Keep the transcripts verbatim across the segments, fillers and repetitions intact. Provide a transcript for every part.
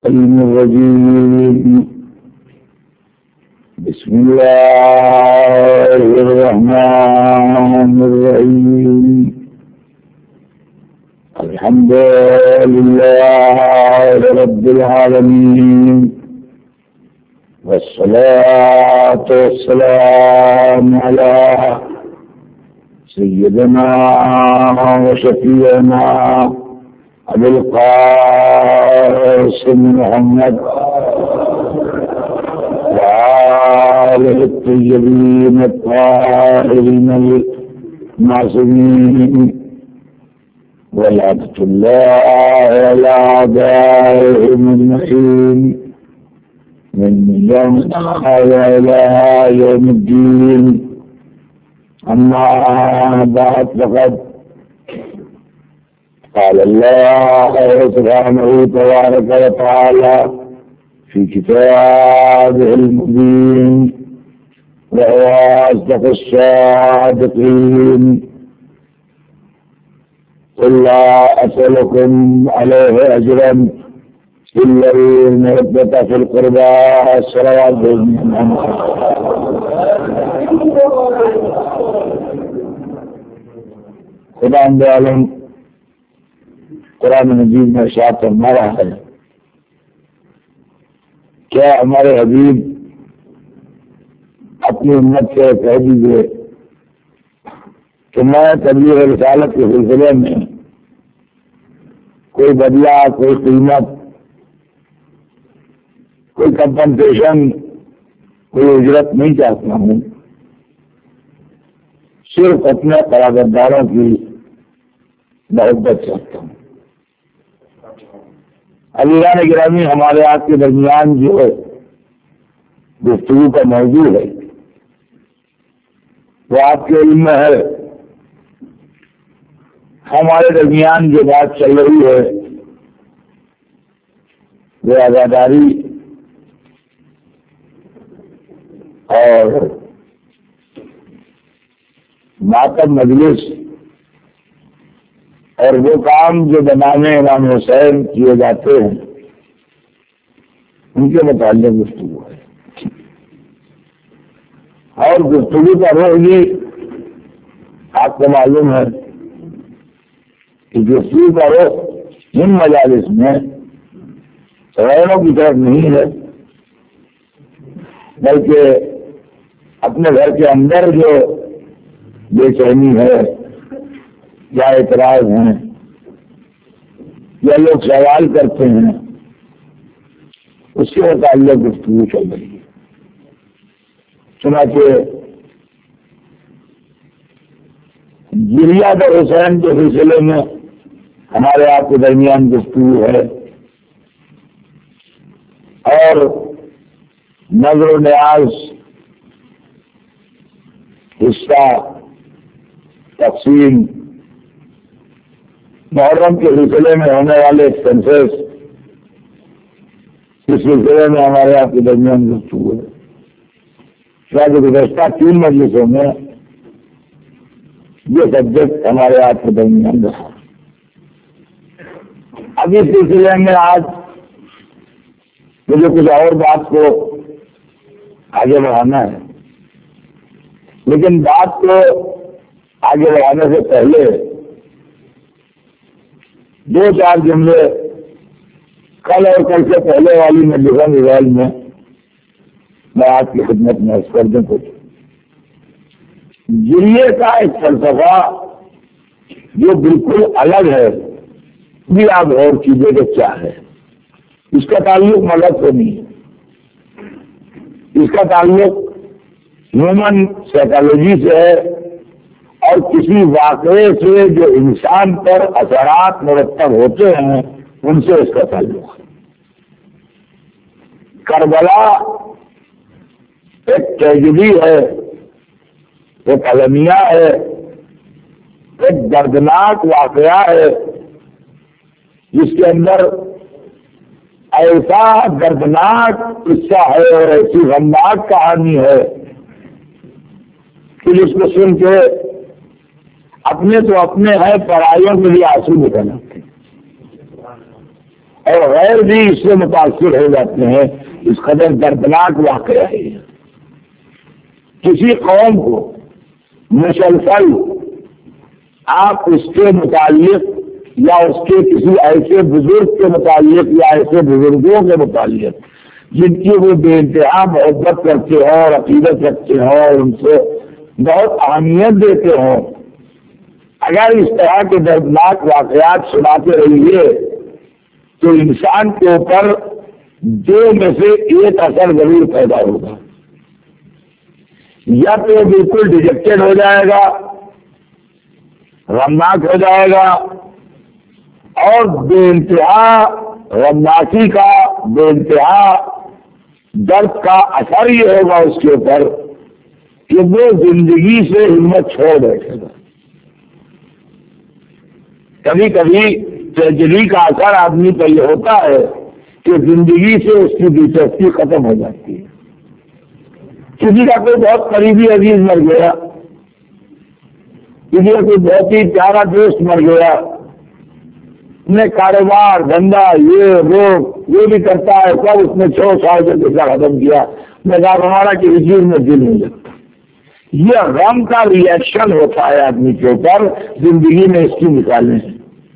الرجيم بسم الله الرحمن الرحيم الحمد لله رب العالمين والصلاة والسلام على سيدنا وشفيعنا أبي القاسم محمد وآله الطيبين الطاهرين المعصومين ولعنة الله على أعدائهم أجمعين من يوم هذا إلى يوم الدين. أما بعد فقد قال الله سبحانه تبارك وتعالى في كتابه المبين وهو أصدق الصادقين قل لا أسألكم عليه أجرا إلا المودة في القربى والصلوات خدا عالم قرآن مجید میں ارشاد فرما رہا ہے کیا ہمارے حبیب اپنی امت سے کہہ دیجیے کہ میں تبلیغ رسالت کے سلسلے میں کوئی بدلہ، کوئی قیمت، کوئی کمپنسیشن، کوئی اجرت نہیں چاہتا ہوں، صرف اپنے قرارداداروں کی محبت چاہتا ہوں۔ عزیزان گرامی، ہمارے آپ کے درمیان جو گفتگو کا موضوع ہے وہ آپ کے علم میں ہے۔ ہمارے درمیان جو بات چل رہی ہے وہ عزاداری اور ماتم مجلس اور وہ کام جو بنانے امام حسین کیے جاتے ہیں ان کے متعلق گفتگو ہے، اور گفتگو کا روح یہ آپ کو معلوم ہے کہ گفتگو کا روح ان مجالس میں غیروں کی طرف نہیں ہے، بلکہ اپنے گھر کے اندر جو بے چینی ہے یا اعتراض ہیں یا لوگ سوال کرتے ہیں اس کے متعلق گفتگو چل رہی ہے۔ چنانچہ جریات حسین کے سلسلے میں ہمارے آپ کے درمیان گفتگو ہے، اور نظر و نیاز حصہ تقسیم محرم کے سلسلے میں ہونے والے ایکسپینسز اس سلسلے میں ہمارے آپ کے درمیان گفتگو ہے۔ شاید گزشتہ تین مجلسوں میں یہ سبجیکٹ ہمارے آپ کے درمیان رہا۔ اب اس سلسلے میں آج مجھے کچھ اور بات کو آگے بڑھانا ہے، لیکن بات کو آگے بڑھانے سے پہلے دو چار جملے کل اور کل سے پہلے والی مجلسوں موبائل میں میں آپ کی خدمت میں عرض کر دوں کچھ جریے کا ایک فلسفہ جو بالکل الگ ہے، بھی آپ غور کیجیے کہ کیا ہے۔ اس کا تعلق مذہب سے نہیں ہے، اس کا تعلق ہیومن سائیکالوجی سے ہے، اور کسی واقعے سے جو انسان پر اثرات مرتب ہوتے ہیں ان سے اس کا تعلق ہے۔ کربلا ایک ٹریجڈی ہے، ایک المیہ ہے، ایک دردناک واقعہ ہے جس کے اندر ایسا دردناک قصہ ہے اور ایسی غمناک کہانی ہے کہ جس کو سن کے اپنے تو اپنے ہیں، پرائیوں کے لیے آنسو نکل آتے ہیں۔ اور غیر بھی اس سے متاثر ہو جاتے ہیں. اس قدر دردناک واقعہ ہے. کسی قوم کو مسلسل آپ اس کے متعلق یا اس کے کسی ایسے بزرگ کے متعلق یا ایسے بزرگوں کے متعلق جن کی وہ بے انتہا محبت کرتے ہوں اور عقیدت رکھتے ہوں اور ان سے بہت اہمیت دیتے ہوں، اگر اس طرح کے دردناک واقعات سناتے رہیے تو انسان کے اوپر دو میں سے ایک اثر ضرور پیدا ہوگا. یا تو وہ بالکل ڈیجیکٹڈ ہو جائے گا، غمناک ہو جائے گا، اور بے انتہا غمناکی کا بے انتہا درد کا اثر یہ ہوگا اس کے اوپر کہ وہ زندگی سے ہمت چھوڑ بیٹھے گا. کبھی کبھی ٹریجڈی کا اثر آدمی پر یہ ہوتا ہے کہ زندگی سے اس کی دلچسپی ختم ہو جاتی ہے. کسی کا کوئی بہت قریبی عزیز مر گیا، کسی کا کوئی بہت ہی پیارا دوست مر گیا، اپنے کاروبار دھندا یہ وہ یہ بھی کرتا ہے، سب اس نے چھ سال سے پیسہ ختم کیا، میں کہا ہمارا کسی چیز میں دل نہیں لگتا. یہ غم کا ریئیکشن ہوتا ہے آدمی کے اوپر زندگی میں اس کی مثالیں ہیں.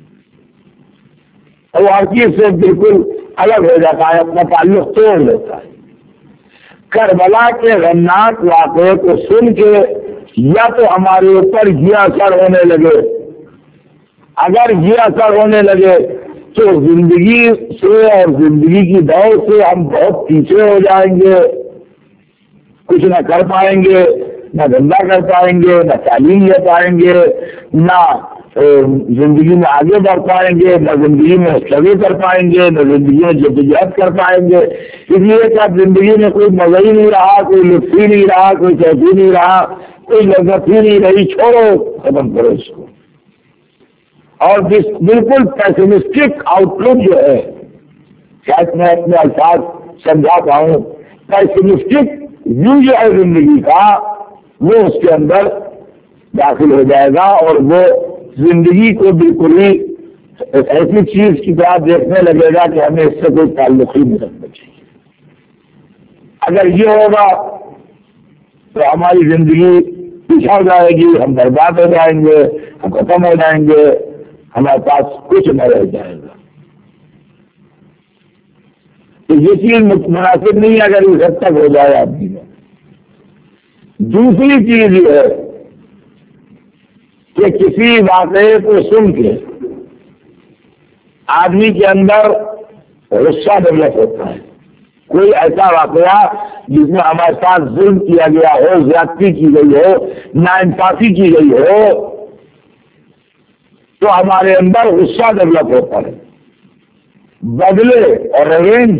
اور وہ ہر چیز سے بالکل الگ ہو جاتا ہے، اپنا تعلق توڑ لیتا ہے. کربلا کے غمناک واقعے کو سن کے یا تو ہمارے اوپر یہ اثر ہونے لگے، اگر یہ اثر ہونے لگے تو زندگی سے اور زندگی کی دوڑ سے ہم بہت پیچھے ہو جائیں گے، کچھ نہ کر پائیں گے، نہ دھندا کر پائیں گے، نہ تعلیم لے پائیں گے، نہ زندگی میں آگے بڑھ پائیں گے، نہ زندگی میں اسٹرگل کر پائیں گے، نہ زندگی میں جدوجہد کر پائیں گے. اس لیے کہ اب زندگی میں کوئی مزہ ہی نہیں رہا، کوئی لطف ہی نہیں رہا، کوئی کیفی نہیں رہا، کوئی لذت ہی نہیں رہی، چھوڑو، ختم کرو اس کو. اور بالکل پیسمسٹک آؤٹ لک جو ہے، شاید میں اپنے الفاظ سمجھا پاؤں، پیسمسٹک ویو جو ہے زندگی کا وہ اس کے اندر داخل ہو جائے گا اور وہ زندگی کو بالکل ہی ایسی چیز کی طرح دیکھنے لگے گا کہ ہمیں اس سے کوئی تعلق ہی نہیں رکھنا چاہیے. اگر یہ ہوگا تو ہماری زندگی پچھڑ جائے گی، ہم برباد ہو جائیں گے، ہم ختم ہو جائیں گے، ہمارے پاس کچھ نہ رہ جائے گا. تو یہ چیز مناسب نہیں ہے اگر اس حد تک ہو جائے آدمی میں. دوسری چیز یہ ہے کہ کسی واقعے کو سن کے آدمی کے اندر غصہ ڈیولپ ہوتا ہے. کوئی ایسا واقعہ جس میں ہمارے ساتھ ظلم کیا گیا ہو، زیادتی کی گئی ہو، ناانصافی کی گئی ہو، تو ہمارے اندر غصہ ڈیولپ ہوتا ہے. بدلے اور ریونج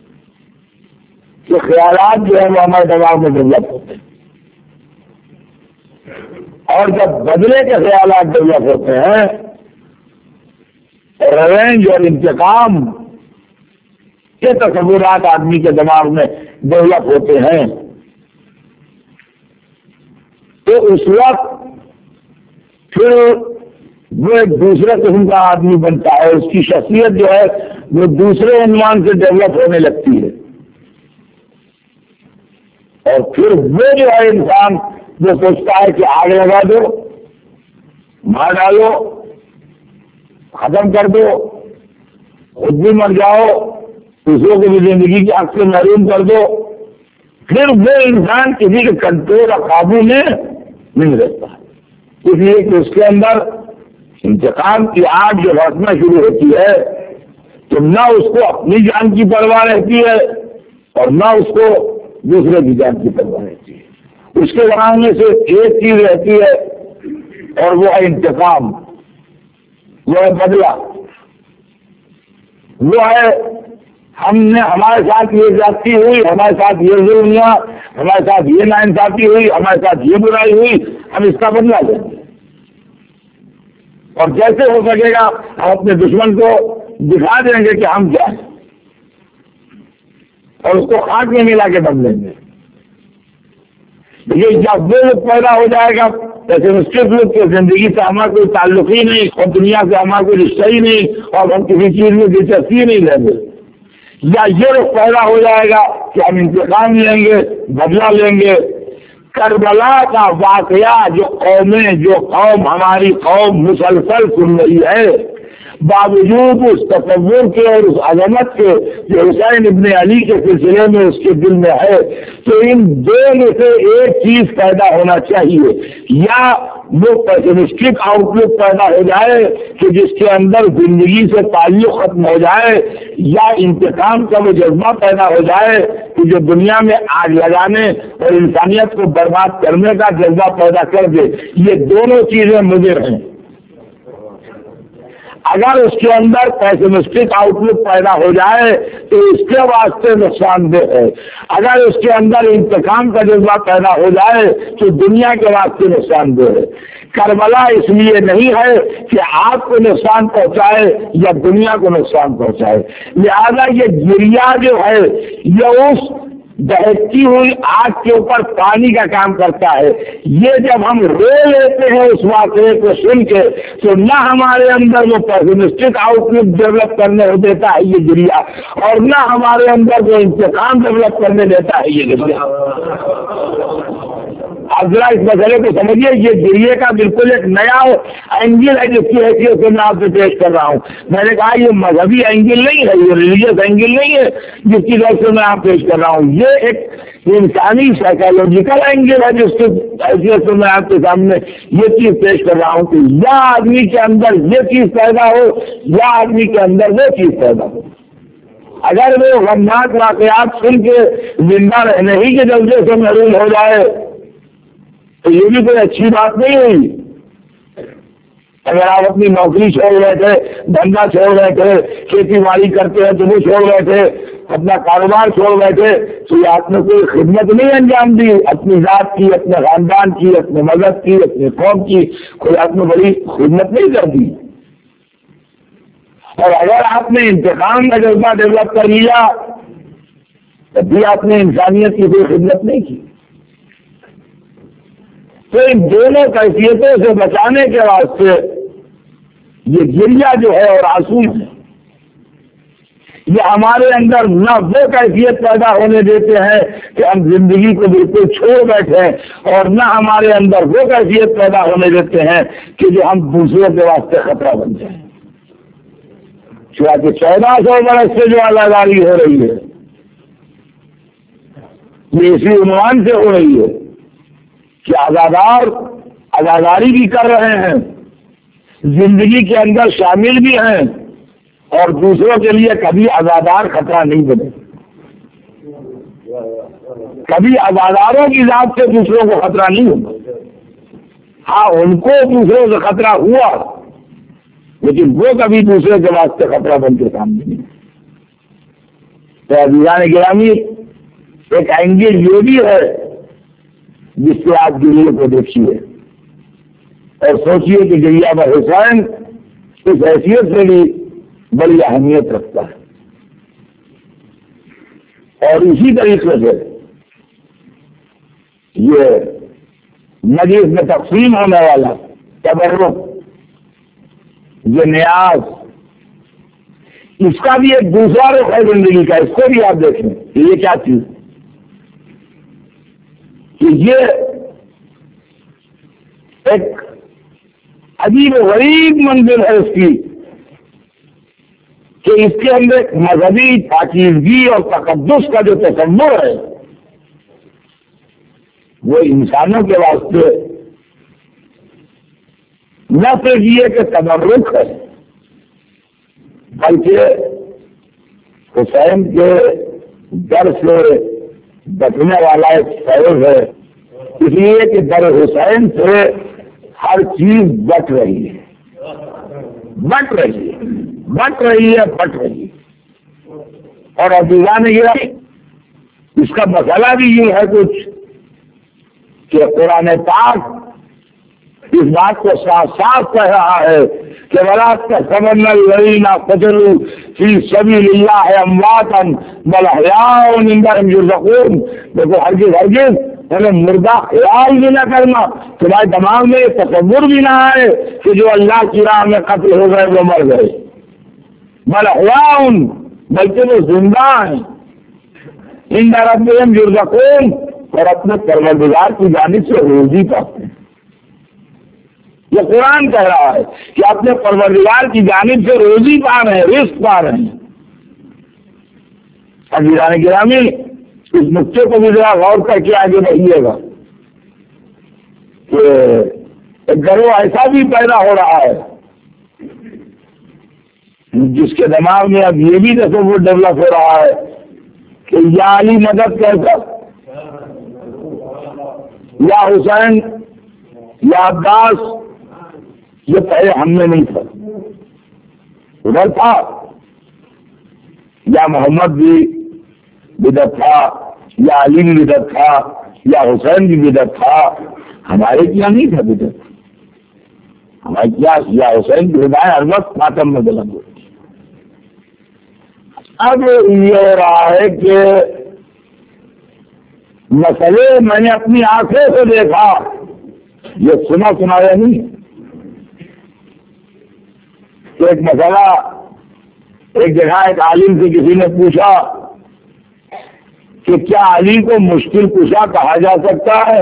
کے خیالات جو ہیں وہ ہمارے دماغ میں ڈیولپ ہوتے ہیں. اور جب بدلے کے خیالات ڈیولپ ہوتے ہیں، ریونج اور انتقام کے تصورات آدمی کے دماغ میں ڈیولپ ہوتے ہیں، تو اس وقت پھر وہ ایک دوسرے قسم کا آدمی بنتا ہے. اس کی شخصیت جو ہے وہ دوسرے عنوان سے ڈیولپ ہونے لگتی ہے. اور پھر وہ جو ہے انسان جو سوچتا ہے کہ آگ لگا دو، مار ڈالو، ختم کر دو، خود بھی مر جاؤ، دوسروں کو بھی زندگی کے حق سے محروم کر دو، پھر وہ انسان کسی کے کنٹرول اور قابو میں نہیں رہتا. اس لیے کہ اس کے اندر انتقام کی آگ جو بھڑکنا شروع ہوتی ہے تو نہ اس کو اپنی جان کی پرواہ رہتی ہے اور نہ اس کو دوسرے کی جان کی پرواہ رہتی ہے. اس کے دماغ میں سے ایک چیز رہتی ہے اور وہ ہے انتقام، وہ ہے بدلہ، وہ ہے ہم نے ہمارے ساتھ یہ زیادتی ہوئی، ہمارے ساتھ یہ ظلم ہوا، ہمارے ساتھ یہ ناانصافی ہوئی، ہمارے ساتھ یہ برائی ہوئی، ہم اس کا بدلہ لیں گے. اور جیسے ہو سکے گا ہم اپنے دشمن کو دکھا دیں گے کہ ہم کیا ہیں اور اس کو خاک میں ملا کے بدلیں گے. یہ جب وہ پیدا ہو جائے گا پیسمسٹک لوگ کے زندگی سے ہمارا کوئی تعلق ہی نہیں اور دنیا سے ہمارا کوئی رشتہ ہی نہیں اور ہم کسی چیز میں دلچسپی نہیں لیں گے، یا یہ رخ پیدا ہو جائے گا کہ ہم انتقام لیں گے، بدلہ لیں گے۔ کربلا کا واقعہ جو قومیں جو قوم ہماری قوم مسلسل سن رہی ہے، باوجود اس تصور کے اور اس عظمت کے جو حسین ابن علی کے سلسلے میں اس کے دل میں ہے، تو ان دو میں سے ایک چیز پیدا ہونا چاہیے، یا وہ پیسمسٹک آؤٹ لک پیدا ہو جائے کہ جس کے اندر زندگی سے تعلق ختم ہو جائے، یا انتقام کا وہ جذبہ پیدا ہو جائے کہ جو دنیا میں آگ لگانے اور انسانیت کو برباد کرنے کا جذبہ پیدا کر دے۔ یہ دونوں چیزیں مضر ہیں۔ اگر اس کے اندر پیسمسٹک آؤٹ لک پیدا ہو جائے تو اس کے واسطے نقصان دہ ہے، اگر اس کے اندر انتقام کا جذبہ پیدا ہو جائے تو دنیا کے واسطے نقصان دہ ہے۔ کربلا اس لیے نہیں ہے کہ آپ کو نقصان پہنچائے یا دنیا کو نقصان پہنچائے، لہذا یہ گریا جو ہے یہ اس بہتی ہوئی آگ کے اوپر پانی کا کام کرتا ہے۔ یہ جب ہم رو لیتے ہیں اس واقعے کو سن کے تو نہ ہمارے اندر وہ پیسمسٹک آؤٹ لک ڈیولپ کرنے دیتا ہے یہ گریا، اور نہ ہمارے اندر وہ انتقام ڈیولپ کرنے دیتا ہے یہ گریا۔ اب ذرا اس مسئلے کو سمجھیے، یہ گریے کا بالکل ایک نیا اینگل ہے جس کی حیثیت سے میں آپ سے پیش کر رہا ہوں۔ میں نے کہا یہ مذہبی اینگل نہیں ہے، یہ ریلیجیس اینگل نہیں ہے جس کی وجہ سے میں آپ پیش کر رہا ہوں، یہ ایک انسانی سائیکالوجیکل اینگل ہے جس کی حیثیت سے میں آپ کے سامنے یہ چیز پیش کر رہا ہوں کہ یا آدمی کے اندر یہ چیز پیدا ہو یا آدمی کے اندر وہ چیز پیدا ہو۔ اگر وہ غمناک واقعات سن کے زندہ رہنے ہی کے جذبے سے محروم ہو جائے تو یہ بھی کوئی اچھی بات نہیں ہوئی۔ اگر آپ اپنی نوکری چھوڑ رہے تھے، دھندا چھوڑ رہے تھے، کھیتی باڑی کرتے ہیں تو وہ چھوڑ رہے تھے، اپنا کاروبار چھوڑ رہے تھے، تو یہ آپ نے کوئی خدمت نہیں انجام دی اپنی ذات کی، اپنے خاندان کی، اپنے مذہب کی، اپنے قوم کی، کوئی آپ نے بڑی خدمت نہیں کر دی۔ اور اگر آپ نے انتقام کا جذبہ ڈیولپ کر لیا تب بھی آپ نے انسانیت کی کوئی خدمت نہیں کی۔ تو ان دونوں کیفیتوں سے بچانے کے واسطے یہ گریا جو ہے اور آنسو ہے، یہ ہمارے اندر نہ وہ کیفیت پیدا ہونے دیتے ہیں کہ ہم زندگی کو بالکل چھوڑ بیٹھے، اور نہ ہمارے اندر وہ کیفیت پیدا ہونے دیتے ہیں کہ جو ہم دوسروں کے واسطے خطرہ بن جائیں۔ چونکہ چودہ سو برس سے جو آزاداری ہو رہی ہے یہ اسی عنوان سے ہو رہی ہے کہ آزادار آزاداری بھی کر رہے ہیں، زندگی کے اندر شامل بھی ہیں، اور دوسروں کے لیے کبھی آزادار خطرہ نہیں بنے۔ کبھی آزاداروں کی ذات سے دوسروں کو خطرہ نہیں ہوگا، ہاں ان کو دوسروں سے خطرہ ہوا لیکن وہ کبھی دوسرے کے واسطے خطرہ بن کے سامنے نہیں۔ تو عزیزان گرامی، ایک اینگل یہ بھی ہے جس سے آپ گریے کو دیکھیے اور سوچیے کہ گریا بر حسین اس حیثیت سے بھی بڑی اہمیت رکھتا ہے، اور اسی طریقے سے یہ مجلس میں تقسیم ہونے والا تبرک، یہ نیاز، اس کا بھی ایک دوسرا رخ ہے زندگی کا۔ اس کو بھی آپ دیکھیں کہ یہ کیا چیز کہ یہ ایک عجیب و غریب منزل ہے اس کی کہ اس کے اندر ایک مذہبی پاکیزگی اور تقدس کا جو تصور ہے وہ انسانوں کے واسطے نہ صرف یہ کہ تبرک ہے بلکہ حسین کے در سے بچنے والا ایک فیض ہے، اس لیے کہ در حسین سے ہر چیز بٹ رہی ہے بٹ رہی ہے بٹ رہی ہے بٹ رہی ہے اور عزیزان یہ اس کا مسئلہ بھی یہ ہے کچھ کہ قرآن پاک اس بات کو صاف صاف کہہ رہا ہے کہ وَلَا تَحْسَبَنَّ الَّذِينَ قَتَلُوا فِي سَبِيلِ اللَّهِ أَمْوَاتًا بَلْ أَحْيَاءٌ عِندَ رَبِّهِمْ يُرْزَقُونَ۔ دیکھو ہرگز ہرگز یعنی مردہ خیال بھی نہ کرنا، تمہارے دماغ میں یہ تصور بھی نہ آئے کہ جو اللہ کی راہ میں قتل ہو گئے وہ مر گئے، بل احیاء، بلکہ وہ زندہ ہیں، عند ربہم یرزقون، اور اپنے پروردگار کی جانب سے روزی پاتے ہیں۔ یہ قرآن کہہ رہا ہے کہ اپنے پروردگار کی جانب سے روزی پا رہے ہیں، رزق پا رہے ہیں۔ عزیزان گرامی، اس نقطے کو بھی ذرا غور کر کے آگے بڑھیے گا کہ ایک گروہ ایسا بھی پیدا ہو رہا ہے جس کے دماغ میں اب یہ بھی تصور ڈیولپ ہو رہا ہے کہ یا علی مدد کر کر، یا حسین، یا عباس، یہ پہلے ہم میں نہیں تھا، ادھر تھا، یا محمد بھی بدعت تھا، یا علی بھی بدعت تھا، یا حسین بھی بدعت تھا، ہمارے کیا نہیں تھا بدعت، ہمارے کیا یا حسین کی ہدایت ہر وقت ماتم میں بلند ہوتی۔ اب یہ ہو رہا ہے کہ مسئلے میں نے اپنی آنکھوں سے دیکھا، یہ سنا سنایا نہیں کہ ایک مسئلہ ایک جگہ ایک عالم سے کسی نے پوچھا کہ کیا علی کو مشکل کشا کہا جا سکتا ہے؟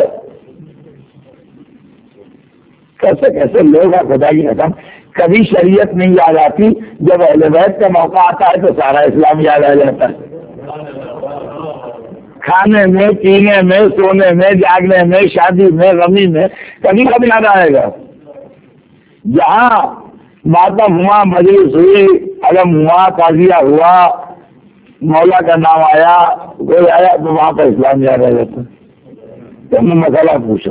کیسے کیسے لوگ ہیں خدا کی قسم، کبھی شریعت نہیں یاد آتی، جب اہل بیت کا موقع آتا ہے تو سارا اسلام یاد آ جاتا ہے۔ کھانے میں، پینے میں، سونے میں، جاگنے میں، شادی میں، غمی میں، کبھی کبھی یاد آئے گا۔ جہاں ماتم ہوا، مجلس ہوئی، علم ہوا، تعزیہ ہوا، مولا کا نام آیا، کوئی آیا تو وہاں پر اسلام یاد آ جاتا ہے۔ تو میں مسئلہ پوچھا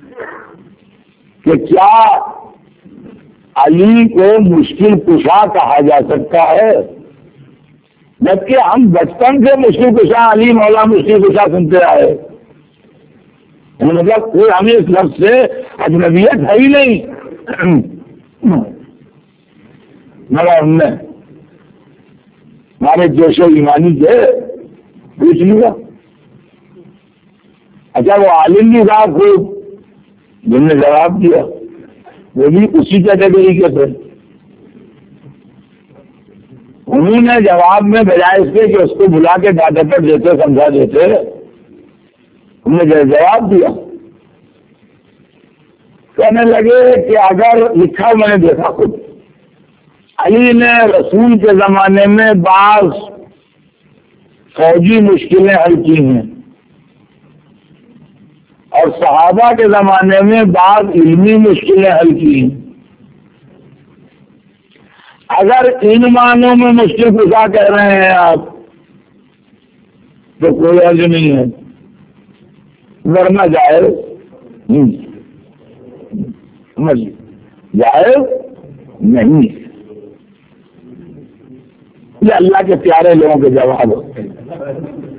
کہ کیا علی کو مشکل کشا کہا جا سکتا ہے؟ جبکہ ہم بچپن سے مشکل کشا علی مولا مشکل کشا سنتے آئے، مطلب کوئی ہمیں اس لفظ سے اجنبیت ہے ہی نہیں۔ مگر ہم نے ہمارے جوش و ایمانی کے پوچھ لیا، اچھا وہ عالم بھی صاحب خوب، جن نے جواب دیا وہ بھی اسی کیٹیگری کے تھے۔ انہوں نے جواب میں بجائے اس کے کہ اس کو بلا کے ڈاٹا دیتے سمجھا دیتے، انہوں نے جواب دیا، کہنے لگے کہ اگر لکھا میں نے دیکھا خود، علی نے رسول کے زمانے میں بعض فوجی مشکلیں حل کی ہیں اور صحابہ کے زمانے میں بعض علمی مشکلیں حل کی ہیں۔ اگر ان معنوں میں مشکل کشا کہہ رہے ہیں آپ تو کوئی عرض نہیں ہے، ورنہ جائز جائز نہیں۔ یہ اللہ کے پیارے لوگوں کے جواب ہوتے ہیں،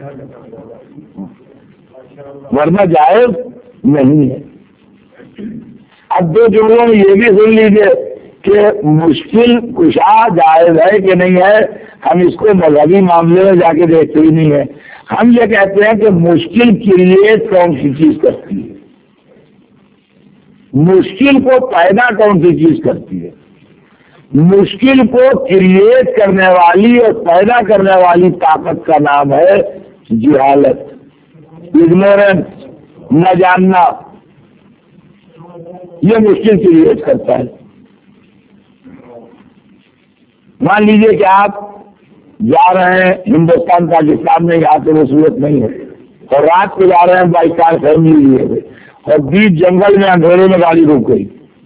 ورنہ جائز نہیں ہے۔ اب دو جملوں میں یہ بھی سن لیجیے کہ مشکل کشا جائز ہے کہ نہیں ہے، ہم اس کو مذہبی معاملے میں جا کے دیکھتے ہی نہیں ہے۔ ہم یہ کہتے ہیں کہ مشکل کریٹ کون سی چیز کرتی ہے، مشکل کو پیدا کون سی چیز کرتی ہے؟ مشکل کو کریٹ کرنے والی اور پیدا کرنے والی طاقت کا نام ہے جہالت، اگنورینس، نہ جاننا، یہ مشکل کریٹ کرتا ہے۔ مان لیجئے کہ آپ جا رہے ہیں ہندوستان پاکستان میں، یہاں تو وہ صورت نہیں ہے، اور رات کو جا رہے ہیں بائی کار فیملی لیے ہوئے، اور بیچ جنگل میں اندھیرے میں گاڑی رک گئی،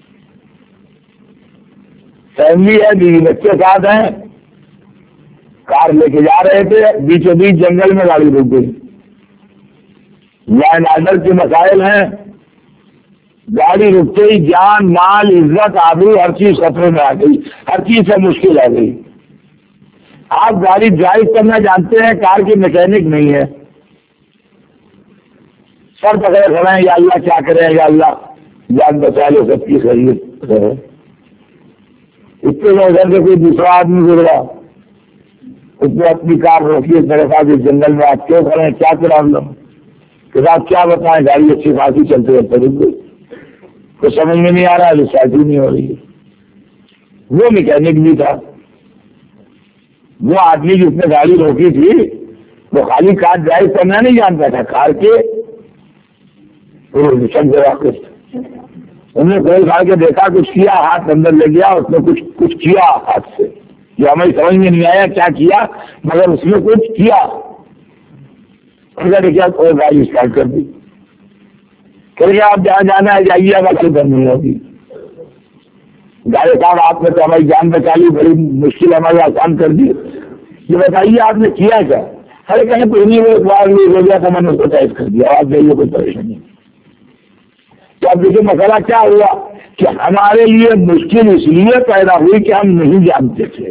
فیملی ہے، بیوی بچے ساتھ ہیں، کار لے کے جا رہے تھے، بیچوں بیچ جنگل میں گاڑی رک گئی، لائن آرڈر کے مسائل ہیں، گاڑی رکتے ہی جان، مال، عزت، آبرو ہر چیز خطرے میں آ گئی، ہر چیز سے مشکل آ گئی۔ آپ گاڑی ڈرائیو کرنا جانتے ہیں، کار کے میکینک نہیں ہے، سر پکڑے کھڑے ہیں، یا اللہ کیا کریں، یا اللہ جان بچا لے، سب کی خیریت ہے۔ اس سے ادھر سے کوئی دوسرا آدمی گزرا، اس نے اپنی کار روکی، میرے ساتھ اس جنگل میں آپ کیوں کھڑے ہیں، کیا پرابلم؟ کہ آپ کیا بتائیں، گاڑی اچھی خاصی چلتے چلتے رک گئی، تو سمجھ میں نہیں آ رہا ہے، سائیکل نہیں ہو رہی ہے۔ وہ میکینک بھی تھا، وہ آدمی جس نے گاڑی روکی تھی وہ خالی کار ڈرائیو کرنا نہیں جانتا تھا، کار کے انہوں نے کوئی کھا کے دیکھا، کچھ کیا، ہاتھ اندر لے گیا، اس نے کچھ کچھ کیا ہاتھ سے، جو ہمیں سمجھ میں نہیں آیا کیا کیا، مگر اس نے کچھ کیا، کیا کوئی گاڑی اسٹارٹ کر دی، کہ آپ جہاں جانا ہے جائیے، اب اچھی کرنی ہوگی۔ گاڑی صاحب آپ نے تو ہماری جان بچا لی، بڑی مشکل ہماری آسان کر دی، یہ بتائیے آپ نے کیا کیا؟ ارے کہیں تو نہیں، وہ ایک بار ہو گیا تھا، میں نے اس کو ٹائپ کر دیا، آپ جائیے، کوئی پریشانی۔ تو اب دیکھیے مسئلہ کیا ہوا کہ ہمارے لیے مشکل اس لیے پیدا ہوئی کہ ہم نہیں جانتے تھے،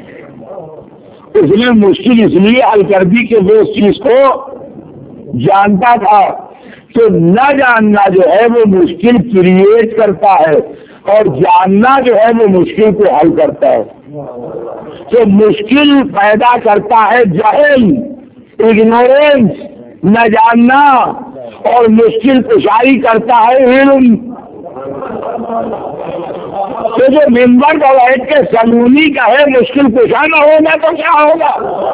اس لیے مشکل اس لیے حل کر دی کہ وہ اس چیز کو جانتا تھا۔ تو نہ جاننا جو ہے وہ مشکل کریٹ کرتا ہے، اور جاننا جو ہے وہ مشکل کو حل کرتا ہے۔ تو مشکل پیدا کرتا ہے جہل، اگنورینس، نہ جاننا، اور مشکل کشائی کرتا ہے علم۔ تو جو ممبر کا بیٹھ کے سلونی کا ہے مشکل کشا نہ ہوگا تو کیا ہوگا؟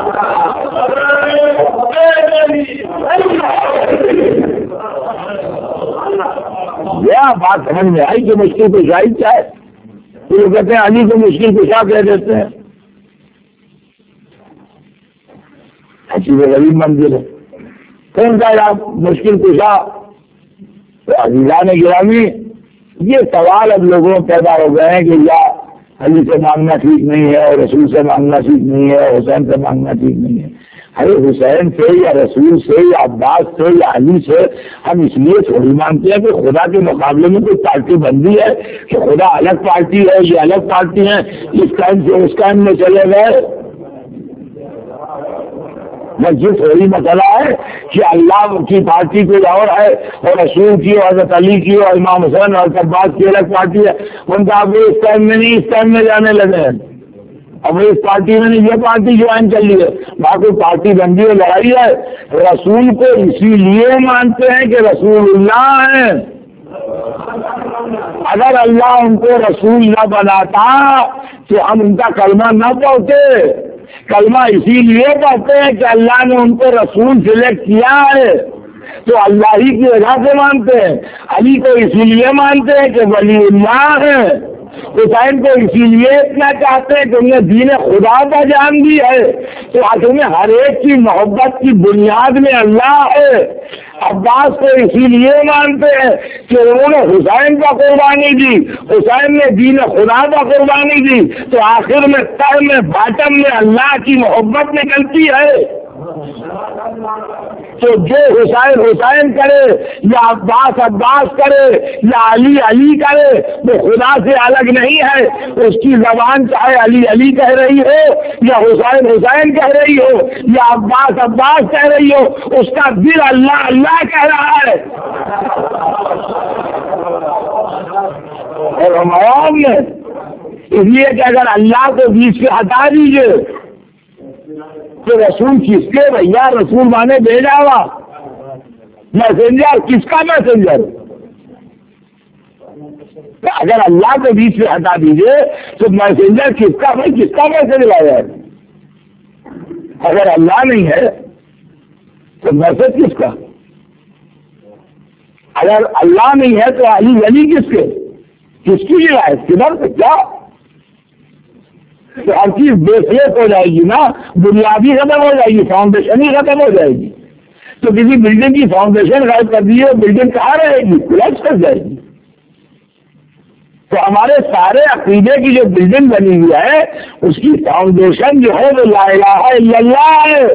یہ بات سمجھ میں آئی کہ مشکل کشائی کیا ہے؟ تو کہتے ہیں علی کو مشکل کشا کہہ دیتے ہیں، ایسی وہ غریب منزل ہے، کون سا آپ مشکل کشا؟ تو عزیزان گرامی، یہ سوال اب لوگوں میں پیدا ہو گئے ہیں کہ یا علی سے مانگنا ٹھیک نہیں ہے، اور رسول سے مانگنا ٹھیک نہیں ہے، حسین سے مانگنا ٹھیک نہیں ہے۔ ارے حسین سے یا رسول سے یا عباس سے یا علی سے ہم اس لیے تھوڑی مانگتے ہیں کہ خدا کے مقابلے میں کوئی پارٹی بندی ہے کہ خدا الگ پارٹی ہے، یہ الگ پارٹی ہے، اس ٹائم سے اس ٹائم میں چلے گئے۔ یہ تھوڑی مسئلہ ہے کہ اللہ کی پارٹی کوئی اور ہے، اور رسول کی اور حضرت علی کی اور امام حسین اور عباس کی الگ پارٹی ہے، ان کا آپ اس ٹائم میں نہیں اس ٹائم میں جانے لگے ہیں، اب اس پارٹی میں نہیں یہ پارٹی جوائن کر لی ہے، باقی پارٹی بندی ہے، لڑائی ہے۔ رسول کو اسی لیے مانتے ہیں کہ رسول اللہ ہیں، اگر اللہ ان کو رسول نہ بناتا تو ہم ان کا کلمہ نہ پڑھتے۔ کلمہ اسی لیے پڑھتے ہیں کہ اللہ نے ان کو رسول سلیکٹ کیا ہے، تو اللہ ہی کی وجہ سے مانتے ہیں۔ علی کو اسی لیے مانتے ہیں کہ ولی اللہ ہے، حسین کو اسی لیے اتنا چاہتے ہیں کہ انہیں دین خدا کا جان دی ہے، تو آج میں ہر ایک کی محبت کی بنیاد میں اللہ ہے۔ عباس کو اسی لیے مانتے ہیں کہ انہوں نے حسین کا قربانی دی، حسین نے دین خدا کا قربانی دی، تو آخر میں تر میں باٹم میں اللہ کی محبت نکلتی ہے۔ تو جو حسین حسین کرے یا عباس عباس کرے یا علی علی کرے وہ خدا سے الگ نہیں ہے، اس کی زبان چاہے علی علی کہہ رہی ہو یا حسین حسین کہہ رہی ہو یا عباس عباس کہہ رہی ہو، اس کا دل اللہ اللہ کہہ رہا ہے۔ اور ہمارا میں اس لیے کہ اگر اللہ کو بیچ سے ہٹا دیجیے تو رسول کس کے؟ بھیا رسول مانے بھیجا ہوا، میسنجر کس کا میسنجر؟ اگر اللہ کو بیچ سے ہٹا دیجیے تو میسنجر کس کا؟ بھائی کس کا میسج لایا ہے؟ اگر اللہ نہیں ہے تو میسج کس کا؟ اگر اللہ نہیں ہے تو علی ولی کس کے؟ کس کی ہے؟ کدھر سے کیا؟ تو ہر چیز بیسلیس ہو جائے گی نا، بنیادی ختم ہو جائے گی، فاؤنڈیشن ہی ختم ہو جائے گی۔ تو کسی بلڈنگ کی فاؤنڈیشن غائب کر دیے، بلڈنگ کہاں رہے گی؟ کولیپس کر جائے گی۔ تو ہمارے سارے عقیدے کی جو بلڈنگ بنی ہوئی ہے اس کی فاؤنڈیشن جو ہے وہ لا الہ الا اللہ ہے۔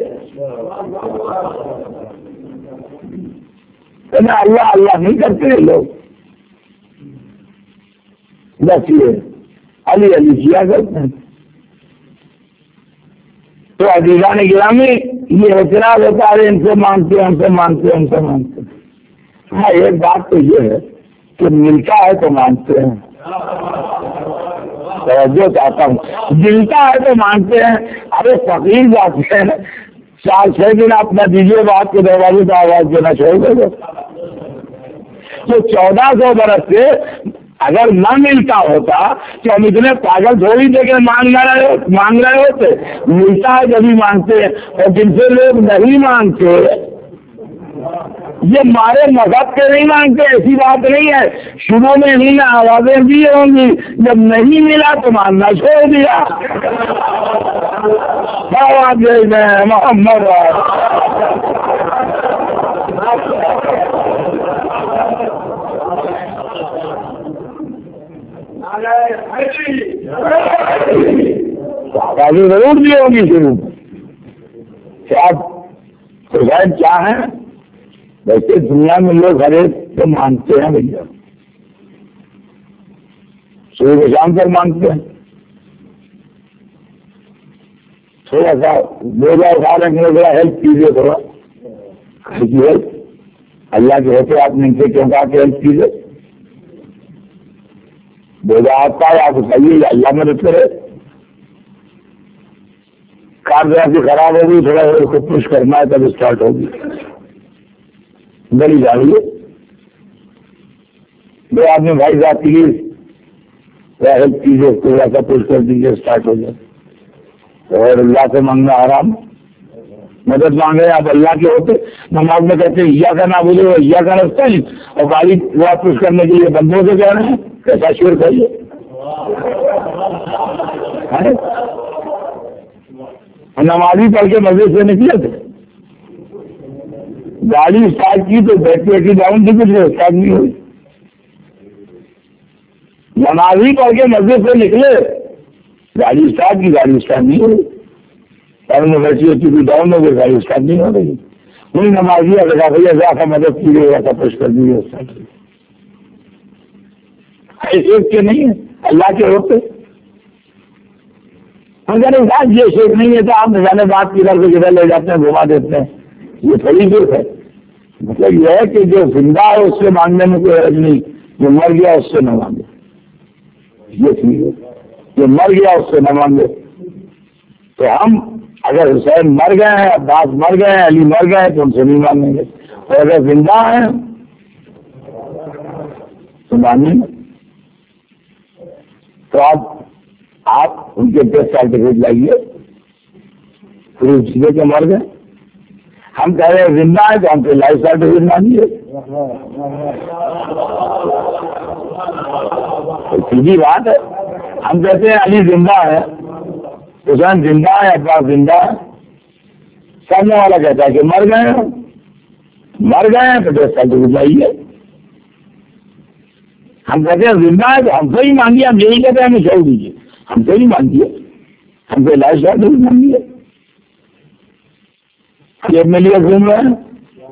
اللہ اللہ نہیں کرتے لوگ، بس یہ علی علی کیا کرتے ہیں۔ تو عزیزان گرامی یہ اعتراض ہوتا ہے ان سے مانگتے ہیں ان سے مانگتے ہیں ان سے مانگتے ہیں۔ ہاں ایک بات تو یہ ہے کہ ملتا ہے تو مانگتے ہیں، توجہ چاہتا ہوں، ملتا ہے تو مانگتے ہیں۔ ارے فقیر جاتے ہیں چار چھ دن آپ نہ دیجیے بات کے دروازے پہ آواز دینا چھوڑ دے. تو چودہ سو برس سے اگر نہ ملتا ہوتا تو ہم اتنے پاگل تھوڑی دے کے مانگ رہے مانگ رہے ہوتے. ملتا ہے جبھی مانگتے ہیں, اور جن سے لوگ نہیں مانگتے یہ مارے مذہب کے نہیں مانگتے, ایسی بات نہیں ہے. شروع میں ہی نہ آوازیں دی ہوں گی, جب نہیں ملا تو ماننا چھوڑ دیا. محمد آوازیں ضرور دی ہوگی شروع میں. آپ خدائب کیا ہے ویسے دنیا میں لوگ ہر ایک کو مانتے ہیں بھیا, صبح شام تک مانگتے ہیں. تھوڑا سا بوجھا اٹھا رکھنے تھوڑا ہیلپ کیجیے, تھوڑا ہیلپ اللہ کے ہوتے آپ نے ان سے کیوں کہا کہ ہیلپ کیجیے. بوجھا آتا ہے آپ اٹھائیے, اللہ مدد کرے. کار ذرا سی خراب ہوگی, تھوڑا اس کو پش کرنا ہے تب اسٹارٹ ہوگی. گلی جا رہی ہے دو آدمی بھائی صاحب پلیز ہیلپ کیجیے, تھوڑا سا پش کر دیجیے اسٹارٹ ہو جائے. اور اللہ سے مانگنا آرام, مدد مانگے آپ اللہ کے ہوتے. نماز میں کہتے ہیں یا کا نہ بولے وہ یا کا رستہ نہیں, اور گاڑی واپس کرنے کے لیے بندوں سے کہہ رہے ہیں کیسا شور کریے. نمازی پڑھ کے مسجد سے نکلے تھے, گاڑی اسٹارٹ کی تو بیٹھ بیٹھی ڈاؤن تھی, کچھ اسٹارٹ نہیں ہوئی. نمازی پڑھ کے مسجد سے نکلے, گاڑی اسٹارٹ کی, گاڑی اسٹارٹ نہیں ہوئی. ٹائم میں بیٹھی ہوتی تھی ڈاؤن ہو گئی, گاڑی اسٹارٹ نہیں ہو رہی. وہی نمازی اگر بھیا ایسا مدد کیجیے, ایسا پوش کر دیجیے اسٹارٹ. ایک کے نہیں ہے اللہ کے ہوتے. ہم کہہ رہے یہ شیخ نہیں ہے تو آپ نظانے بات کی کر کے جگہ لے جاتے ہیں, گھما دیتے ہیں. یہ تھوڑی دور ہے. مطلب یہ ہے کہ جو زندہ ہے اس سے مانگنے میں کوئی حرج نہیں, جو مر گیا اس سے نہ مانگے. یہ ٹھیک ہے, جو مر گیا اس سے نہ مانگے. تو ہم اگر حسین مر گئے ہیں, عباس مر گئے ہیں, علی مر گئے ہیں تو ان سے نہیں مانگیں گے. اور اگر زندہ ہیں تو مانیں گے. تو آپ آپ ان کے ڈیتھ سرٹیفکیٹ لائیے, پھر جیسے کہ مر گئے. ہم کہہ رہے ہیں زندہ ہے تو ہم پہ لائف سرٹیفکیٹ مانگیے. سیدھی بات ہے. ہم کہتے ہیں علی زندہ ہے, حسین زندہ ہے, عباس زندہ ہے. سامنے والا کہتا ہے کہ مر گئے ہیں, مر گئے ہیں تو ڈیتھ سرٹیفکیٹ لائیے. ہم کہتے ہیں زندہ ہے تو ہم سے ہی مانگیے. ہم یہی کہتے ہیں ہمیں چھوڑ دیجیے, ہم سے ہی مانگیے, ہم سے لائف سرٹیفکیٹ مانگیے. جب میں لیے گھوم رہے ہیں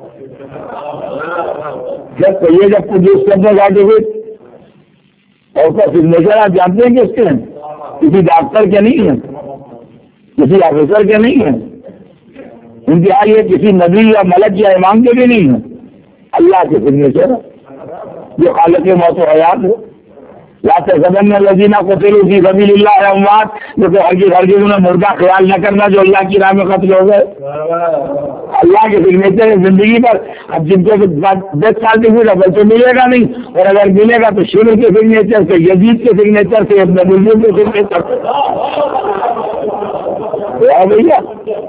جب کہیے جب پروڈیوس کرنے کا ٹکٹ اور اس کا سگنیچر آپ جانتے ہیں کہ اس کے ہیں, کسی ڈاکٹر کے نہیں ہیں, کسی آفیسر کے نہیں ہیں, انتہا یہ کسی نبی یا ملک یا امام کے بھی نہیں ہیں, اللہ کے سگنیچر جو خالق موت و حیات ہے. یا تحسبن الذین قتلوا فی سبیل اللہ اموات, جو کہ ہرگز ہرگز انہیں مردہ خیال نہ کرنا جو اللہ کی راہ میں قتل ہو گئے. اللہ کے سگنیچر زندگی پر. اب جن کو دس سال کی پھر ابل تو ملے گا نہیں, اور اگر ملے گا تو شروع کے سگنیچر سے, یزید کے سگنیچر سے, ابن ملزم کے سگنیچر سے. بھیا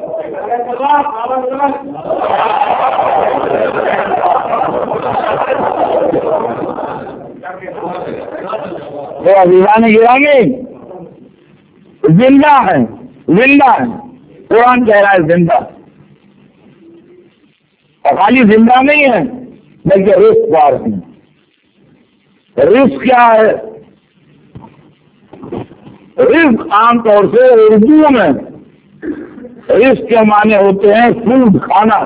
وہ ابیمان گرائیں گے, زندہ ہے, زندہ ہے. قرآن کہہ رہا ہے زندہ, اور خالی زندہ نہیں ہے بلکہ رزق وار ہے. رزق کیا ہے؟ رزق عام طور سے اردو میں رزق کے معنی ہوتے ہیں فوڈ, کھانا.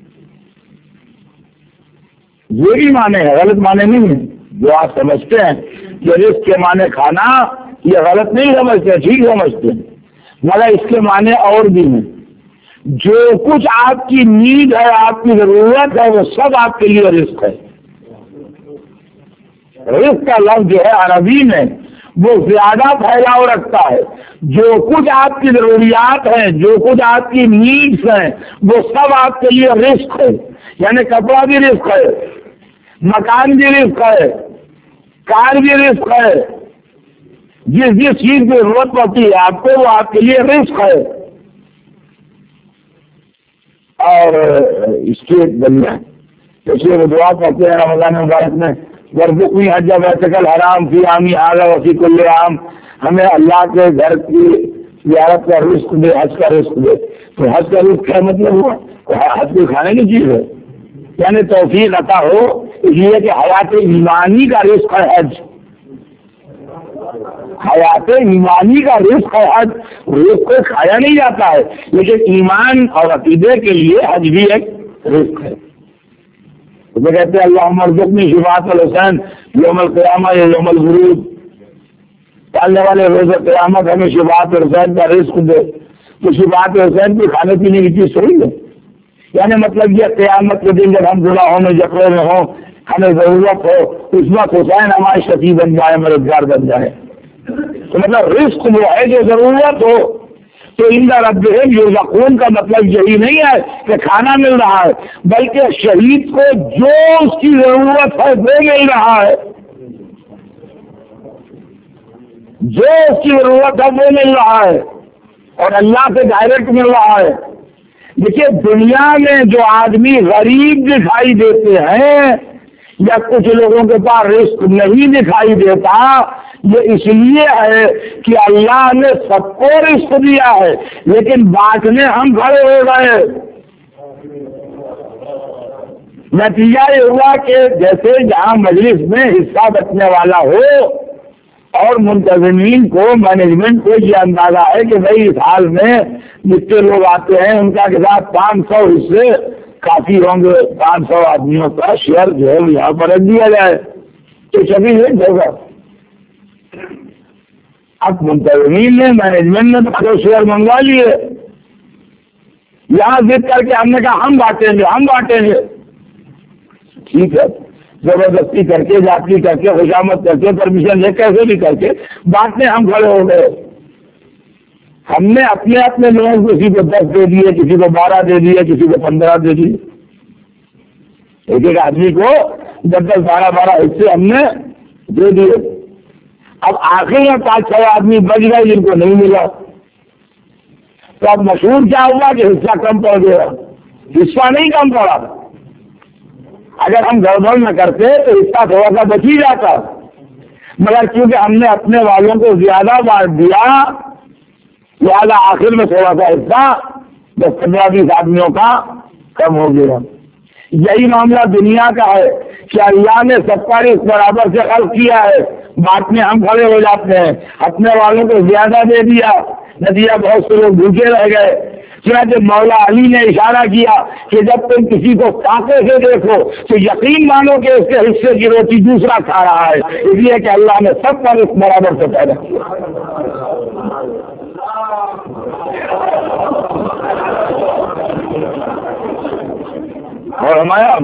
یہ بھی معنی ہے, غلط معنی نہیں ہے. جو آپ سمجھتے ہیں کہ رزق کے معنی کھانا, یہ غلط نہیں سمجھتے, ٹھیک سمجھتے ہیں, مگر اس کے معنی اور بھی ہیں. جو کچھ آپ کی نیڈ ہے, آپ کی ضرورت ہے, وہ سب آپ کے لیے رزق ہے. رزق کا لفظ جو ہے عربی میں وہ زیادہ پھیلاؤ رکھتا ہے. جو کچھ آپ کی ضروریات ہیں، جو کچھ آپ کی نیڈس ہیں، وہ سب آپ کے لیے رزق ہے. یعنی کپڑا بھی رزق ہے، مکان بھی رزق ہے، کار بھی رزق ہے. جس جس چیز کی ضرورت پڑتی ہے آپ کو وہ آپ کے لیے رزق ہے. اور اس کے بنیا اس لیے وہ دعا کرتے ہیں رمضان مبارک میں، ورزقنی حج بیتک الحرام فی عامی ھذا وفی کل عام. ہمیں اللہ کے گھر کی زیارت کا رزق دے، حج کا رزق دے. تو حج کا رزق کیا مطلب ہوا؟ حج کو کھانے کی چیز ہے. یعنی توفیق عطا ہو اس لیے کہ حیات ایمانی کا رزق ہے حج. حیات ایمانی کا رزق ہے حج. رزق کو کھایا نہیں جاتا ہے، لیکن ایمان اور عقیدے کے لیے حج بھی ایک رزق ہے. تو کہتے ہیں اللہم ارزقنی شفاعت الحسین یوم القیامہ یا یوم الورود. ڈالنے والے روز قیامت ہمیں شفاعت حسین کا رزق دے. تو شفاعت حسین کی کھانے پینے کی چیز تھوڑی ہے. یعنی مطلب یہ قیامت کے دن جب ہم گناہوں میں جکڑے میں ہوں، ہمیں ضرورت ہو، اس وقت حسین ہمارے شفیع بن جائے، مددگار بن جائے. تو مطلب رزق وہ ہے جو ضرورت ہو. تو ان کا رب یرزقون کا مطلب یہی نہیں ہے کہ کھانا مل رہا ہے، بلکہ شہید کو جو اس کی ضرورت ہے وہ مل رہا ہے. جو اس کی ضرورت ہے وہ مل رہا ہے اور اللہ سے ڈائریکٹ مل رہا ہے. دیکھیے دنیا میں جو آدمی غریب دکھائی دیتے ہیں یا کچھ لوگوں کے پاس رزق نہیں دکھائی دیتا، یہ اس لیے ہے کہ اللہ نے سب کو رزق دیا ہے لیکن بانٹنے ہم کھڑے ہو گئے. نتیجہ یہ ہوا کہ جیسے جہاں مجلس میں حصہ بچنے والا ہو اور منتظمین کو، مینجمنٹ کو یہ اندازہ ہے کہ بھائی اس حال میں جتنے لوگ آتے ہیں ان کا کے ساتھ پانچ سو حصے کافی ہوں گے، پانچ سو آدمیوں کا شیئر جو ہے یہاں پر رکھ دیا جائے تو سبھی ریٹ ہوگا. اب منتظمین نے، مینجمنٹ نے تو شیئر منگوا لیے. یہاں ضد کر کے ہم نے کہا ہم بانٹیں گے ہم بانٹیں گے. ٹھیک ہے، زبردستی کر کے، جاتی کر کے، خوشامد کر کے، پرمیشن لے کیسے بھی کر کے بانٹنے ہم کھڑے ہو گئے. ہم نے اپنے اپنے لوگوں کو کسی کو دس دے دیے، کسی کو بارہ دے دیے، کسی کو پندرہ دے دیے. ایک ایک آدمی کو دس دس بارہ بارہ حصے ہم نے دے دیے. اب آخر میں پانچ چھ آدمی بچ گئے جن کو نہیں ملا. تو اب مشہور کیا ہوا کہ حصہ کم پڑ گیا. حصہ نہیں کم پڑا، اگر ہم گڑبڑ نہ کرتے تو حصہ تھوڑا سا بچ ہی جاتا، مگر کیونکہ ہم نے اپنے والوں کو زیادہ بانٹ دیا لہٰذا آخر میں تھوڑا سا حصہ دس پندرہ بیس آدمیوں کا کم ہو گیا. یہی معاملہ دنیا کا ہے کہ اللہ نے سب کا رزق برابر سے خلق کیا ہے، بانٹنے ہم کھڑے ہو جاتے ہیں، اپنے والوں کو زیادہ دے دیا، نتیجہ بہت سے لوگ بھوکے رہ گئے. چنانچہ مولا علی نے اشارہ کیا کہ جب تم کسی کو فاقے سے دیکھو تو یقین مانو کہ اس کے حصے کی روٹی دوسرا کھا رہا ہے، اس لیے کہ اللہ نے سب کا رزق برابر سے پیدا کیا. اور ہمارا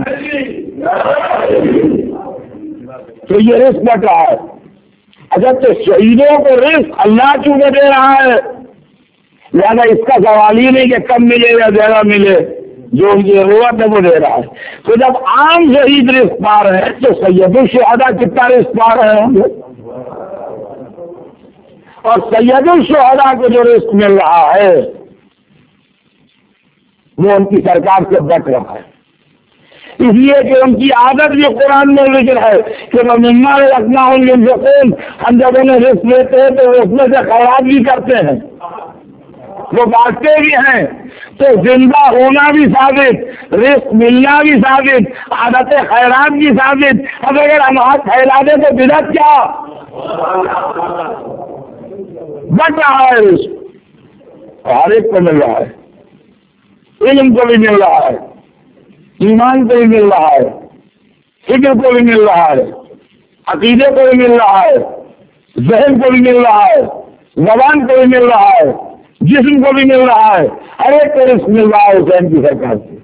تو یہ رزق بٹ رہا ہے. اگر تو شہیدوں کو رزق اللہ کیوں نہ دے رہا ہے؟ لہٰذا اس کا سوال ہی نہیں کہ کم ملے یا زیادہ ملے، جو ان کی ضرورت ہے وہ دے رہا ہے. تو جب عام شہید رزق پا رہے ہیں تو سید الشہداء کتنا رزق پا رہے ہوں گے؟ اور سید الشہداء کو جو رزق مل رہا ہے وہ ان کی سرکار سے بٹ رہا ہے. اس لیے کہ ان کی عادت بھی قرآن میں ذکر ہے کہ وہ مما رکھنا ہوں گے. ہم جب انہیں رزق لیتے ہیں تو وہ اس میں سے خیرات بھی کرتے ہیں، وہ بانٹتے بھی ہیں. تو زندہ ہونا بھی ثابت، رزق ملنا بھی ثابت، عادت خیرات بھی ثابت. اب اگر ہم ہاتھ پھیلا دیں تو بدعت کیا؟ بٹ رہا ہے رزق، ہر ایک کو مل رہا ہے. علم کو بھی مل رہا ہے، ایمان کو بھی مل رہا ہے، فکر کو بھی مل رہا ہے، عقیدے کو بھی مل رہا ہے، ذہن کو بھی مل رہا ہے، زبان کو بھی مل رہا ہے، جسم کو بھی مل رہا ہے. ہر ایک کو رزق مل رہا ہے حسین کی سرکار سے.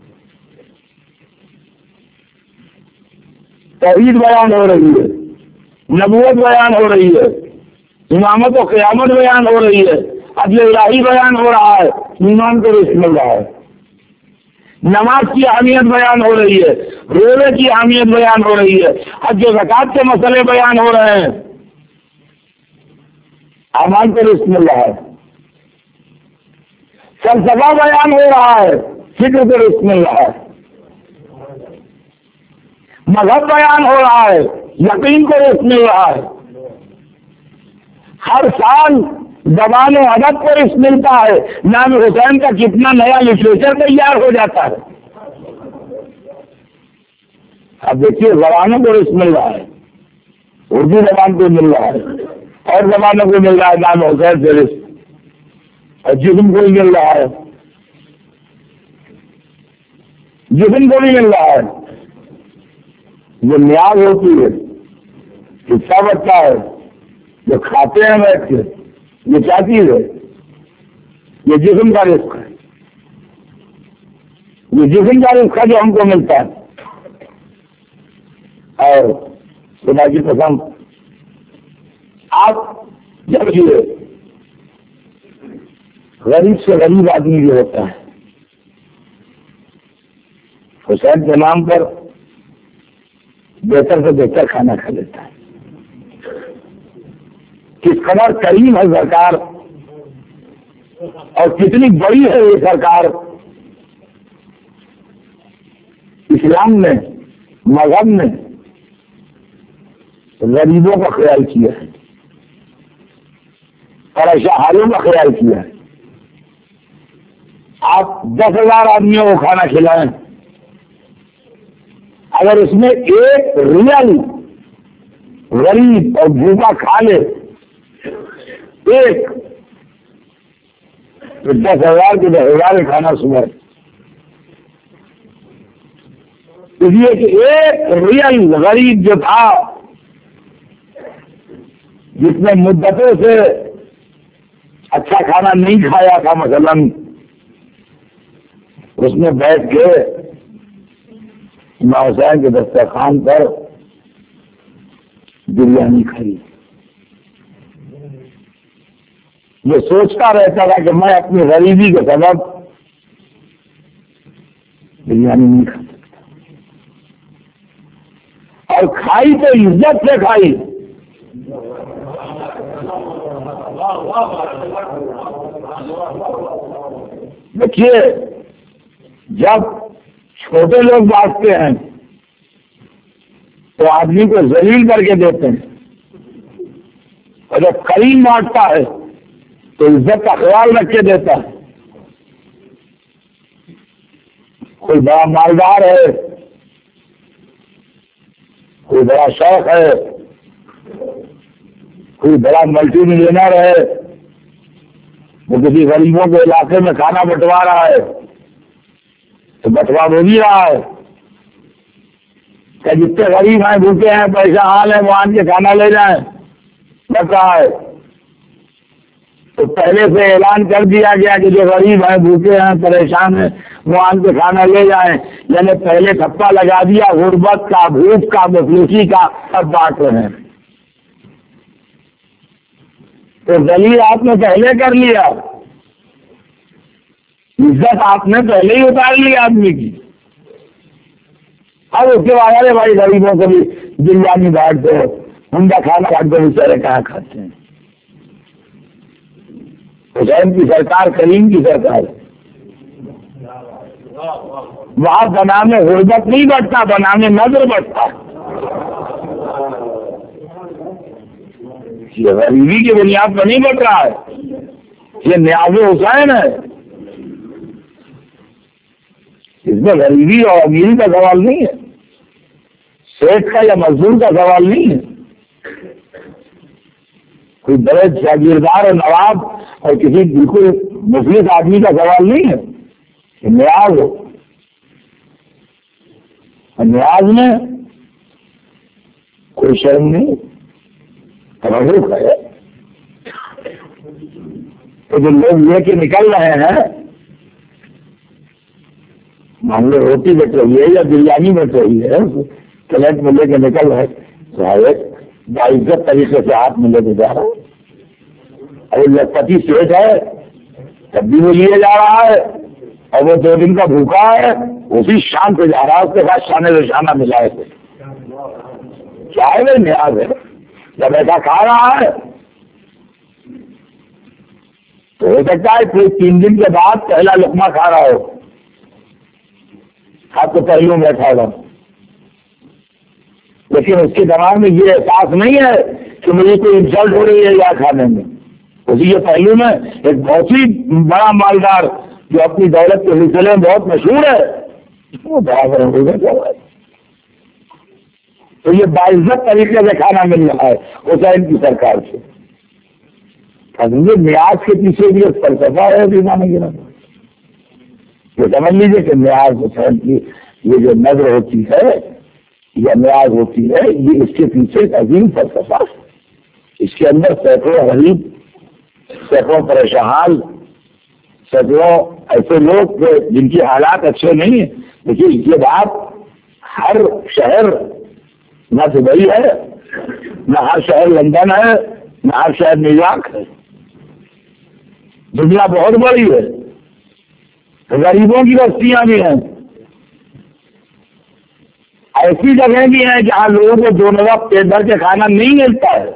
توحید بیان ہو رہی ہے، نبوت بیان ہو رہی ہے، امامت و قیامت بیان ہو رہی ہے، عدل الہی بیان ہو رہا ہے، ایمان کو رزق مل رہا ہے، نماز کی اہمیت بیان ہو رہی ہے، روزے کی اہمیت بیان ہو رہی ہے، حج و زکات کے مسئلے بیان ہو رہے ہیں، ایمان کو رزق مل رہا ہے، فلسفہ بیان ہو رہا ہے، فکر کو رزق مل رہا ہے، مذہب بیان ہو رہا ہے، یقین کو رزق مل رہا ہے، ہر سال زبان و ادب کو رزق ملتا ہے، امام حسین کا کتنا نیا لٹریچر تیار ہو جاتا ہے۔ اب دیکھیے زبانوں کو رزق مل رہا ہے، اردو زبان کو مل رہا ہے، اور زبانوں کو مل رہا ہے امام حسین سے رزق، اور جسم کو بھی مل رہا ہے، جسم کو بھی مل رہا ہے، جو نیاز ہوتی ہے، حصہ بچتا ہے، جو کھاتے ہیں بیٹھ کے، یہ کیا چیز ہے؟ یہ جسم کا رزق ہے، یہ جسم کا رزق ہے جو ہم کو ملتا ہے۔ اور خدا کی قسم آپ جب یہ غریب سے غریب آدمی جو ہوتا ہے حسین کے نام پر بہتر سے بہتر کھانا کھا لیتا ہے، کس قدر کریم ہے سرکار اور کتنی بڑی ہے یہ سرکار، اسلام نے مذہب نے غریبوں کا خیال کیا ہے اور اشحاریوں کا خیال کیا ہے۔ آپ دس ہزار آدمیوں کو کھانا کھلائیں، اگر اس میں ایک ریئل غریب اور بھوکا کھا لے ایک، تو دس ہزار کے دس ہزار کھانا صبح، اس لیے کہ ایک ریئل غریب جو تھا جس نے مدتوں سے اچھا کھانا نہیں کھایا تھا، مثلاً اس نے بیٹھ کے امام حسین کے دسترخوان پر بریانی کھائی، یہ سوچتا رہتا تھا کہ میں اپنی غریبی کے سبب بریانی نہیں کھا سکتا، اور کھائی تو عزت سے کھائی۔ دیکھیے جب چھوٹے لوگ بانٹتے ہیں تو آدمی کو ذلیل کر کے دیتے ہیں، اور جب کریم بانٹتا ہے تو عزت کا خیال رکھ کے دیتا ہے۔ کوئی بڑا مالدار ہے، کوئی بڑا شوق ہے، کوئی بڑا ملٹی ملینر ہے، وہ کسی غریبوں کے علاقے میں کھانا بٹوا رہا ہے تو بٹوا وہ بھی رہا ہے کہ جتنے غریب ہیں بھوکے ہیں پیسہ حال ہے وہ آن کے کھانا لے جائیں، بٹ رہا ہے۔ تو پہلے سے اعلان کر دیا گیا کہ جو غریب ہیں بھوکے ہیں پریشان ہیں وہ آن کے کھانا لے جائیں، یعنی پہلے ٹھپا لگا دیا غربت کا، بھوک کا، مفلسی کا، سب بانٹ رہے ہیں۔ تو ذلیل آپ نے پہلے کر لیا، عزت آپ نے پہلے ہی اتار لی آدمی کی، اب اس کے بعد ارے بھائی غریبوں کو بھی بریانی بانٹ دو، عمدہ کھانا بانٹ دو، بیچارے کہاں کھاتے ہیں۔ حسین کی سرکار، کریم کی سرکار، وہاں بنانے غربت نہیں بٹتا، بنانے نظر بٹتا۔ یہ غریبی کی بنیاد پر نہیں بٹ رہا ہے، یہ نیاز حسین ہے، اس میں غریبی اور امیری کا سوال نہیں ہے، سیٹ کا یا مزدور کا سوال نہیں ہے، کوئی بڑے جاگیردار اور نواب اور کسی بالکل مفلس آدمی کا سوال نہیں ہے، یہ نیاز ہو، اور نیاز میں کوئی شرم نہیں، تبرک ہے۔ تو جو لوگ لے کے نکل رہے ہیں، مان لو روٹی بٹ رہی ہے یا بریانی بٹ رہی ہے، پلیٹ میں لے کے نکل رہے تو باعزت طریقے سے ہاتھ میں لے کے جا رہا ہے، اور لکھپتی سیٹ ہے تب بھی وہ لیے جا رہا ہے، اور وہ دو دن کا بھوکا ہے اسی شام سے جا رہا ہے، اس کے بعد شانے رشانہ ملا ہے چاہے وہ نیاز ہے جب ایسا کھا رہا ہے تو ہو سکتا ہے پھر تین دن کے بعد پہلا لقمہ کھا رہا ہو، آپ کو پہلو بیٹھا گا، لیکن اس کے دماغ میں یہ احساس نہیں ہے کہ مجھے کوئی انسلٹ ہو رہی ہے یا کھانے میں، اسی کے پہلو میں ایک بہت ہی بڑا مالدار جو اپنی دولت کے سلسلے میں بہت مشہور ہے وہ برابر ہو گیا، تو یہ باعزت طریقے سے کھانا مل رہا ہے حسین کی سرکار سے۔ نیاز کے پیچھے بھی ایک فلسفہ ہے بھی مانے گا، تو سمجھ لیجیے کہ نیاز حسین کی یہ جو نظر ہوتی ہے یا نیاز ہوتی ہے یہ اس کے پیچھے ایک عظیم فلسفہ ہے، اس کے اندر سینکڑوں غریب، سینکڑوں پریشان، سینکڑوں ایسے لوگ جن کے حالات اچھے نہیں ہیں، لیکن یہ بات ہر شہر نہ دبئی ہے، نہ ہر شہر لندن ہے، نہ ہر شہر نیو یارک ہے، دنیا بہت بڑی ہے، غریبوں کی بستیاں بھی ہیں، ایسی جگہیں بھی ہیں جہاں لوگوں کو دونوں وقت پیٹ بھر کے کھانا نہیں ملتا ہے،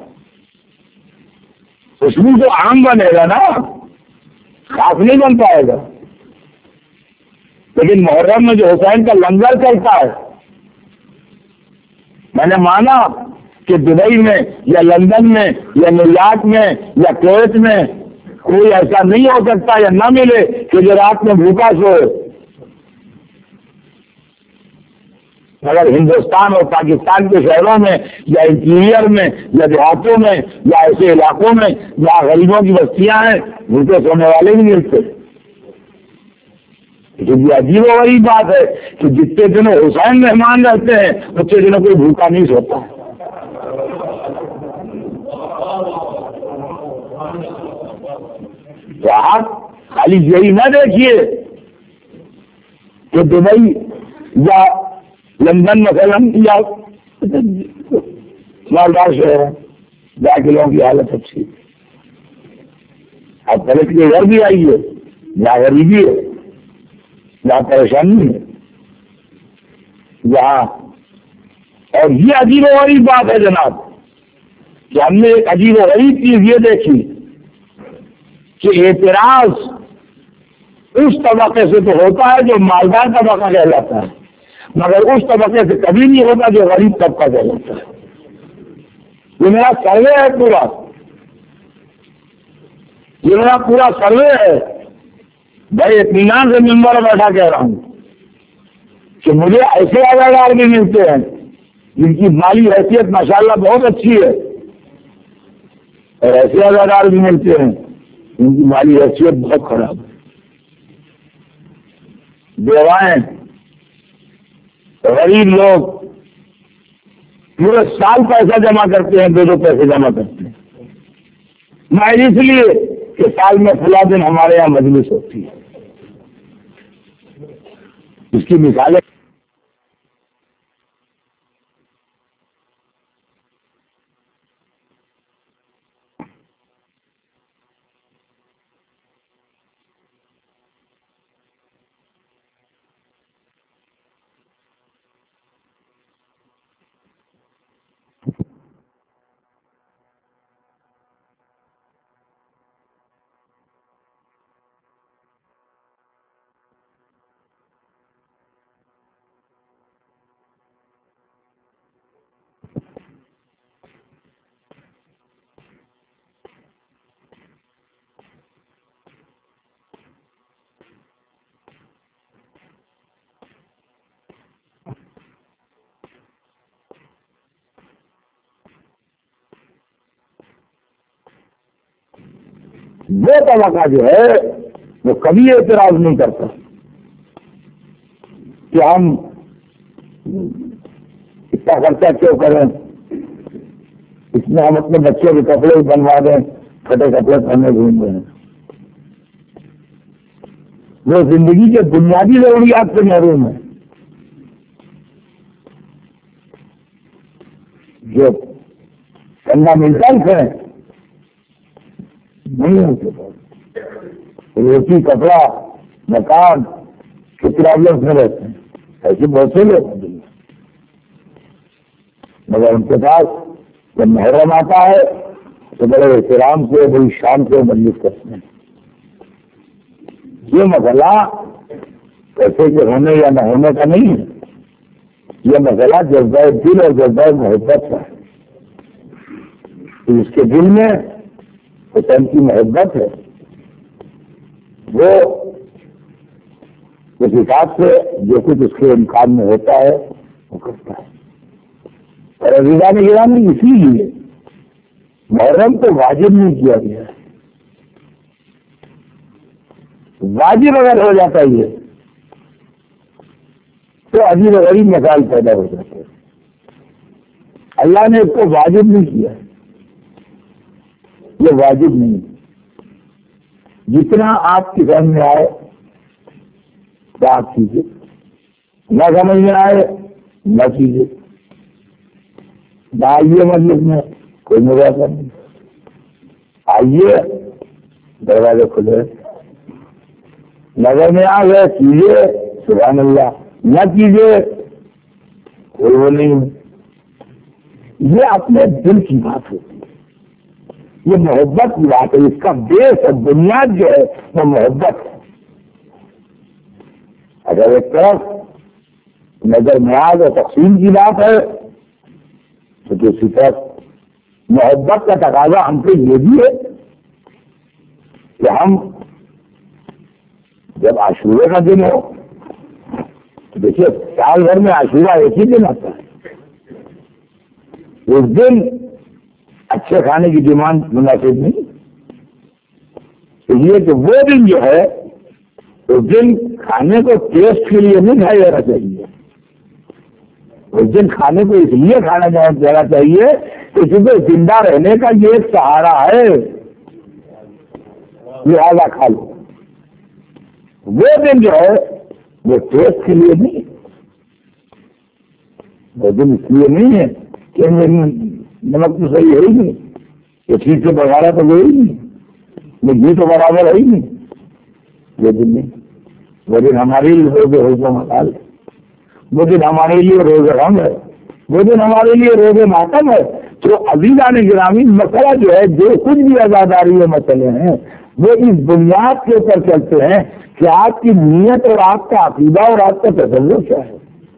اس میں تو عام بنے گا نا، خاص نہیں بن پائے گا، لیکن محرم میں جو حسین کا لنگر چلتا ہے، میں نے مانا کہ دبئی میں یا لندن میں یا نیو یارک میں یا کویت میں کوئی ایسا نہیں ہو سکتا یا نہ ملے کہ جو رات میں بھوکا سوئے، مگر ہندوستان اور پاکستان کے شہروں میں یا انٹیریئر میں یا دیہاتوں میں یا ایسے علاقوں میں جہاں غریبوں کی بستیاں ہیں بھوکے سونے والے نہیں ملتے۔ یہ عجیب و غریب بات ہے کہ جتنے دنوں حسین مہمان رہتے ہیں اتنے دنوں کوئی بھوکا نہیں سوتا۔ تو آپ خالی یہی نہ دیکھیے کہ دبئی یا لندن مثلاً یا مالدار شہر ہے جہاں کے لوگوں کی حالت اچھی، آپ پلٹ کے گھر بھی آئیے جہاں غریبی ہے، جہاں پریشانی ہے، جہاں، اور یہ عجیب و غریب بات ہے جناب کہ ہم نے ایک عجیب و غریب چیز یہ دیکھی کہ اعتراض اس طبقے سے تو ہوتا ہے جو مالدار طبقہ کہلاتا ہے، مگر اس طبقے سے کبھی نہیں ہوتا جو غریب طبقہ کہلاتا ہے۔ یہ میرا سروے ہے پورا، یہ میرا پورا سروے ہے، بھائی اطمینان سے ممبر بیٹھا کہہ رہا ہوں کہ مجھے ایسے اداکار بھی ملتے ہیں جن کی مالی حیثیت ماشاءاللہ بہت اچھی ہے، اور ایسے اداکار بھی ملتے ہیں جن کی مالی حیثیت بہت خراب ہے، بیوائیں، غریب لوگ پورے سال پیسہ جمع کرتے ہیں، دو دو پیسے جمع کرتے ہیں، میں اس لیے کہ سال میں فلاں دن ہمارے یہاں مجلس ہوتی ہے۔ اس کی مثالیں وہ طبقہ جو ہے وہ کبھی اعتراض نہیں کرتا کہ ہم اتنا خرچہ کیوں کریں، اس میں ہم اپنے بچوں کے کپڑے بنوا دیں، پھٹے کپڑے پہنے گھوم رہے ہیں، وہ زندگی کے بنیادی ضروریات سے محروم ہے، جو فنڈامنٹلس ہیں، نہیں ہے ان کے پاس روٹی کپڑا مکان کے پرابلم میں رہتے ہیں، ایسے بہت سے لوگ ہیں دنیا، مگر ان کے پاس جب محرم آتا ہے تو بڑے احترام سے بڑی شان سے مجلس کرتے ہیں۔ یہ مسئلہ پیسے کے ہونے یا نہ ہونے کا نہیں ہے، یہ مسئلہ جذبہ دل اور جذبہ محبت کا ہے۔ اس کے دل میں حسین کی محبت ہے، وہ اس حساب سے جو کچھ اس کے امکان میں ہوتا ہے وہ کرتا ہے۔ اور عزیزان گرامی اسی لیے محرم کو واجب نہیں کیا گیا ہے۔ واجب اگر ہو جاتا یہ تو عجیب غریب مسائل پیدا ہو جاتے ہیں۔ اللہ نے اس کو واجب نہیں کیا، یہ واجب نہیں، جتنا آپ کی سمجھ میں آئے آپ کیجیے، نہ سمجھ میں آئے نہ کیجیے، نہ آئیے مجلس میں کوئی مذاکرہ نہیں، آئیے دروازے کھلے، نظر میں آ گئے کیجیے سبحان اللہ، نہ کیجیے کوئی وہ نہیں۔ یہ اپنے دل کی بات ہوتی ہے، یہ محبت کی بات ہے، اس کا بیس اور بنیاد جو ہے وہ محبت ہے۔ اگر ایک طرف نظر نیاز اور تقسیم کی بات ہے تو دوسری طرف محبت کا تقاضا ہم سے یہ بھی ہے کہ ہم جب عاشورے کا دن ہو تو دیکھیے سال بھر میں عاشورہ ایک ہی دن آتا ہے، اس دن اچھے کھانے کی ڈیمانڈ مناسب نہیں، تو یہ کہ وہ دن جو ہے اس دن کھانے کو ٹیسٹ کے لیے نہیں کھایا جانا چاہیے، اس دن کھانے کو اس لیے کھانا جانا چاہیے کہ چونکہ زندہ رہنے کا یہ ایک سہارا ہے، لہٰذا کھا لو۔ وہ دن جو ہے وہ ٹیسٹ کے لیے نہیں، وہ دن اس لیے نہیں ہے کہ نمک تو صحیح ہے ہی نہیں، یہ چیز سے بغاڑا تو وہ ہی نہیں، گھی تو برابر ہے ہی نہیں، وہ دن نہیں، وہ دن ہمارے لیے روزے حوصلہ مکال ہے، وہ دن ہمارے لیے روزہ غم ہے، وہ دن ہمارے لیے روزے ماتم ہے۔ تو عزیزان گرامی مسئلہ جو ہے جو کچھ بھی آزاداری کے مسئلے ہیں وہ اس بنیاد کے اوپر چلتے ہیں کہ آپ کی نیت اور آپ کا عقیدہ اور آپ کا تصور کیا ہے۔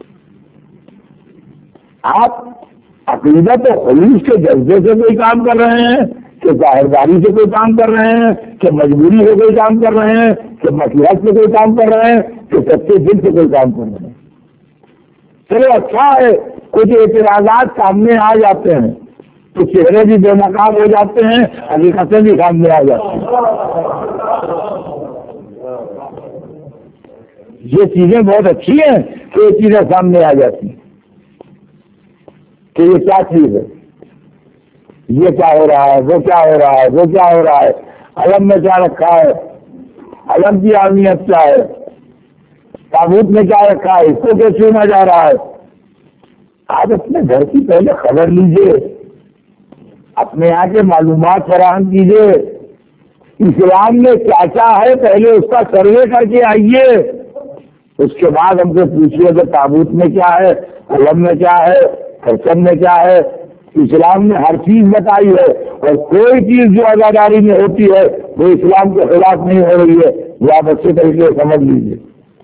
آپ عقیدت و خلوص کے جذبے سے کوئی کام کر رہے ہیں کہ ظاہرداری سے کوئی کام کر رہے ہیں کہ مجبوری سے کوئی کام کر رہے ہیں کہ مصلحت سے کوئی کام کر رہے ہیں کہ سچے دل سے کوئی کام کر رہے ہیں۔ چلو اچھا ہے کچھ اعتراضات سامنے آ جاتے ہیں تو چہرے بھی بے نقاب ہو جاتے ہیں، حقیقتیں بھی سامنے آ جاتی ہیں۔ یہ چیزیں بہت اچھی ہیں کہ یہ چیزیں سامنے آ جاتی ہیں کہ یہ کیا چیز ہے، یہ کیا ہو رہا ہے، وہ کیا ہو رہا ہے، وہ کیا ہو رہا ہے، علم میں کیا رکھا ہے، علم کی اہمیت کیا ہے، تابوت میں کیا رکھا ہے، اس کو کیسے چنا جا رہا ہے۔ آپ اپنے گھر کی پہلے خبر لیجئے، اپنے یہاں کے معلومات فراہم کیجئے، اسلام میں کیا کیا ہے پہلے اس کا سروے کر کے آئیے، اس کے بعد ہم سے پوچھیے کہ تابوت میں کیا ہے، علم میں کیا ہے، خرچن میں کیا ہے۔ اسلام نے ہر چیز بتائی ہے اور کوئی چیز جو آزاداری میں ہوتی ہے وہ اسلام کے خلاف نہیں ہو رہی ہے، وہ آپ اچھے طریقے سے سمجھ لیجیے،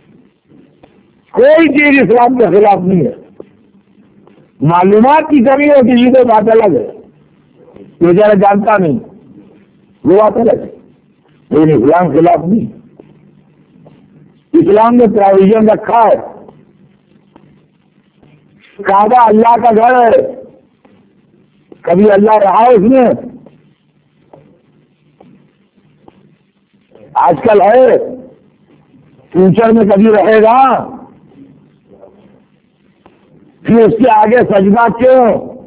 کوئی چیز اسلام کے خلاف نہیں ہے۔ معلومات کی کمی ہوتی ہے تو بات الگ ہے، یہ ذرا جانتا نہیں وہ بات الگ ہے، لیکن اسلام کے خلاف نہیں۔ اسلام نے پروویژن رکھا ہے، کعبہ اللہ کا گھر ہے، کبھی اللہ رہا اس میں؟ آج کل ہے، فیوچر میں کبھی رہے گا؟ پھر اس کے آگے سجدہ کیوں؟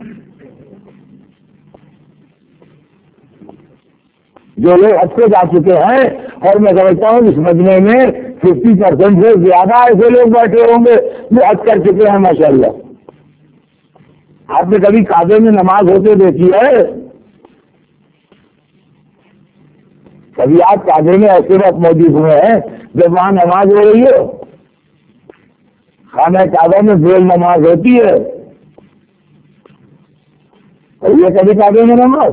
جو لوگ حج پہ جا چکے ہیں، اور میں سمجھتا ہوں اس مجمع میں ففٹی پرسینٹ سے زیادہ ایسے لوگ بیٹھے ہوں گے جو حج کر چکے ہیں ماشاءاللہ۔ آپ نے کبھی کعبے میں نماز ہوتے دیکھی ہے؟ کبھی آپ کعبے میں ایسے وقت موجود ہوئے ہیں جب وہاں نماز ہو رہی ہے، خانہ کعبہ میں گول نماز ہوتی ہے، اور یہ کبھی کعبے میں نماز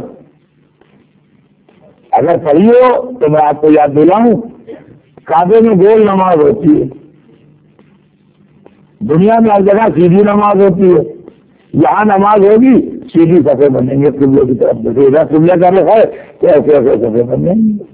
اگر پڑھی ہو تو میں آپ کو یاد دلاؤں، کعبے میں گول نماز ہوتی ہے، دنیا میں ہر جگہ سیدھی نماز ہوتی ہے، یہاں نماز ہوگی سیدھی صفحے بنیں گے قبلے کی طرف سے، قبلے کا رخ ہے تو ایسے ایسے صفحے بنیں گے۔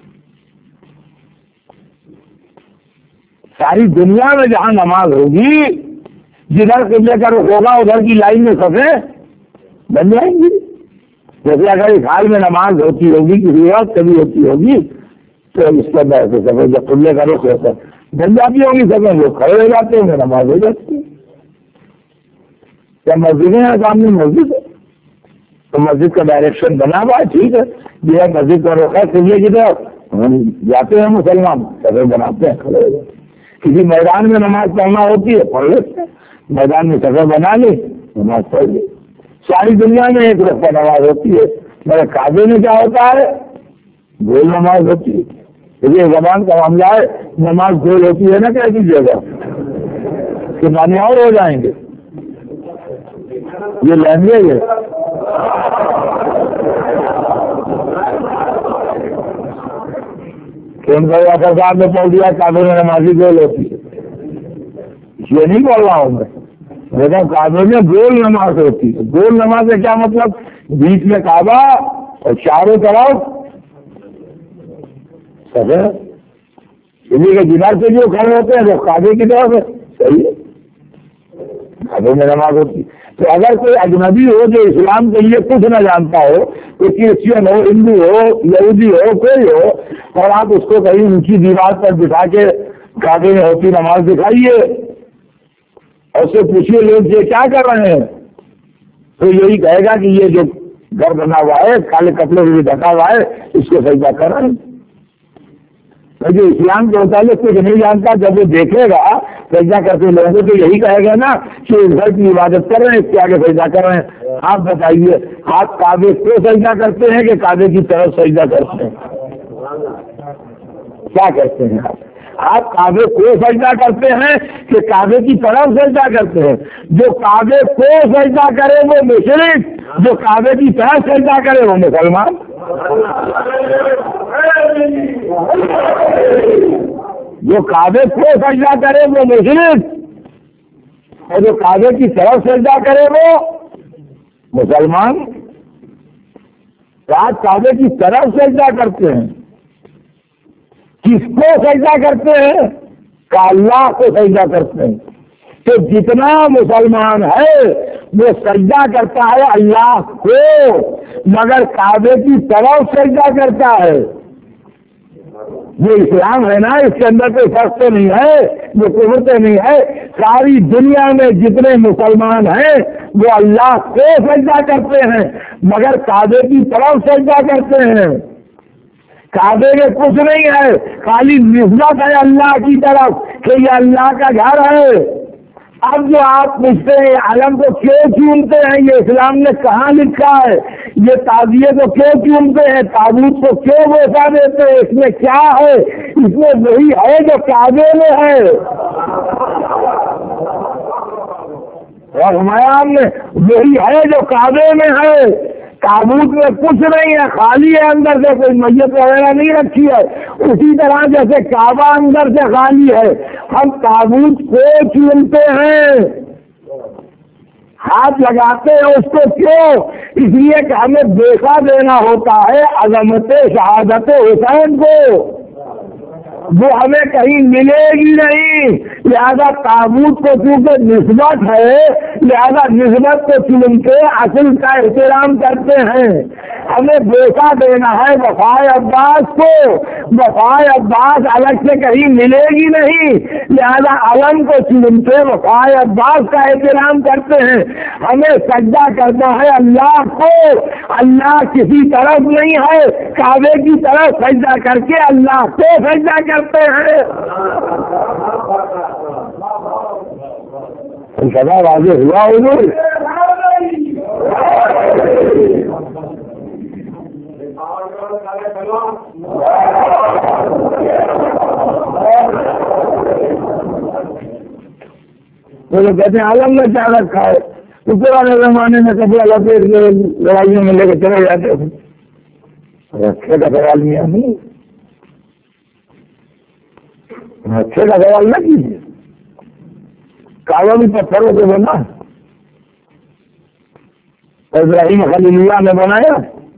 ساری دنیا میں جہاں نماز ہوگی جدھر قبلے کا رخ ہوگا ادھر کی لائن میں صفحے بن جائیں گی۔ جیسے اگر اس حال میں نماز ہوتی ہوگی کسی وقت کبھی ہوتی ہوگی تو اس کے بعد ایسے صفحے جب قبلے کا رخ ہوتا ہے بن جاتی ہوگی صفحے، لوگ کھڑے ہو جاتے ہوں گے، نماز ہو جاتی ہے۔ کیا مسجدیں ہیں سامنے مسجد ہے تو مسجد کا ڈائریکشن بنا ہوا ہے، ٹھیک ہے، یہ مسجد کا رخ ہے قبلے کی طرف، ہم جاتے ہیں مسلمان صفحے بناتے ہیں، کھڑے ہو جاتے ہیں۔ کسی میدان میں نماز پڑھنا ہوتی ہے پڑھ لیتے ہیں، میدان میں صفحے بنا لی نماز پڑھ لی۔ ساری دنیا میں ایک رخ پر نماز ہوتی ہے، مگر کعبے میں کیا ہوتا ہے؟ گول نماز ہوتی ہے۔ یہ زبان کا معاملہ ہے، نماز گول ہوتی ہے نا کیا کیجیے گا کہ معنی اور ہو جائیں گے، یہ لینگویج ہے۔ کون کا سرکار نے بول دیا کعبے میں نمازی گول ہوتی ہے، یہ نہیں بول رہا ہوں میں، لیکن کعبے میں گول نماز ہوتی ہے۔ گول نماز سے کیا مطلب؟ بیچ میں کعبہ اور چاروں طرف صحیح انہیں کے دینار سے جو کھڑے ہوتے ہیں وہ کعبے کی طرف ہے، صحیح ہے، کعبے میں نماز ہوتی ہے۔ تو اگر کوئی اجنبی ہو جو اسلام کے لیے کچھ نہ جانتا ہو، کوئی کرسچین ہو، ہندو ہو، یہودی ہو، کوئی ہو، اور آپ اس کو کہیں اونچی دیوار پر بٹھا کے کعبے میں ہوتی نماز دکھائیے اور اس سے پوچھیے لوگ یہ کیا کر رہے ہیں، تو یہی کہے گا کہ یہ جو گھر بنا ہوا ہے کالے کپڑے سے ڈھکا ہوا ہے اس کو سجدہ کر رہے ہیں۔ جو اسلام کے متعلق کچھ نہیں جانتا جب وہ دیکھے گا سجدہ کرتے لوگوں کو تو یہی کہے گا نا کہ اس گھر کی عبادت کر رہے ہیں، اس کے آگے سجدہ کر رہے ہیں۔ آپ بتائیے آپ کعبے کو سجدہ کرتے ہیں کہ کعبے کی طرف سجدہ کرتے ہیں؟ کیا کرتے ہیں آپ؟ آپ کعبے کو سجدہ کرتے ہیں کہ کعبے کی طرف سجدہ کرتے ہیں؟ جو کعبے کو سجدہ کرے وہ مشرک، جو کعبے کی طرف سجدہ کرے وہ مسلمان۔ جو کعبے کو سجدہ کرے وہ مشرک اور جو کعبے کی طرف سجدہ کرے وہ مسلمان۔ آپ کعبے کی طرف سجدہ کرتے ہیں، کس کو سجدہ کرتے ہیں؟ کہ اللہ کو سجدہ کرتے ہیں۔ تو جتنا مسلمان ہے وہ سجدہ کرتا ہے اللہ کو، مگر کعبے کی طرف سجدہ کرتا ہے۔ یہ اسلام ہے نا، اس کے اندر کوئی فرق تو نہیں ہے، وہ کفر تو نہیں ہے۔ ساری دنیا میں جتنے مسلمان ہیں وہ اللہ کو سجدہ کرتے ہیں مگر کعبے کی طرف سجدہ کرتے ہیں۔ کعبے میں کچھ نہیں ہے، خالی نسبت ہے اللہ کی طرف کہ یہ اللہ کا گھر ہے۔ اب جو آپ پوچھتے ہیں علم کو کیوں چونتے ہیں، یہ اسلام نے کہاں لکھا ہے؟ یہ تعزیے کو کیوں چونتے ہیں، تابوت کو کیوں بوسا دیتے ہیں؟ اس میں کیا ہے؟ اس میں وہی ہے جو کعبے میں ہے۔ فرمایا نے وہی ہے جو کعبے میں ہے۔ تابوت میں کچھ نہیں ہے، خالی ہے، اندر سے کوئی میت وغیرہ نہیں رکھی ہے۔ اسی طرح جیسے کعبہ اندر سے خالی ہے، ہم تابوت کو چونتے ہیں، ہاتھ لگاتے ہیں اس کو کیوں؟ اس لیے کہ ہمیں دیکھا دینا ہوتا ہے عظمت شہادت حسین کو، وہ ہمیں کہیں ملے گی نہیں، لہذا تابوت کو چونکہ نسبت ہے لہذا نسبت کو چن کے اصل کا احترام کرتے ہیں۔ ہمیں دیکھا دینا ہے وفائے عباس کو، وفائے عباس الگ سے کہیں ملے گی نہیں، لہذا علم کو چن کے وفائے عباس کا احترام کرتے ہیں۔ ہمیں سجدہ کرنا ہے اللہ کو، اللہ کسی طرف نہیں ہے، کعبے کی طرف سجدہ کر کے اللہ کو سجدہ کرتے ہیں۔ سدا واضح ہوا حضور؟ وہ لوگ کہتے ہیں عالم نے کیا رکھا ہے، تو پرانے زمانے میں کپڑا لپیٹ کے لڑائیوں میں لے کے چلے جاتے تھے. رکھے کا سوال نہیں نہیں رکھے کا سوال نہ کیجیے. کعبہ بھی پتھروں سے بنا، ابراہیم خلیل اللہ نے بنایا،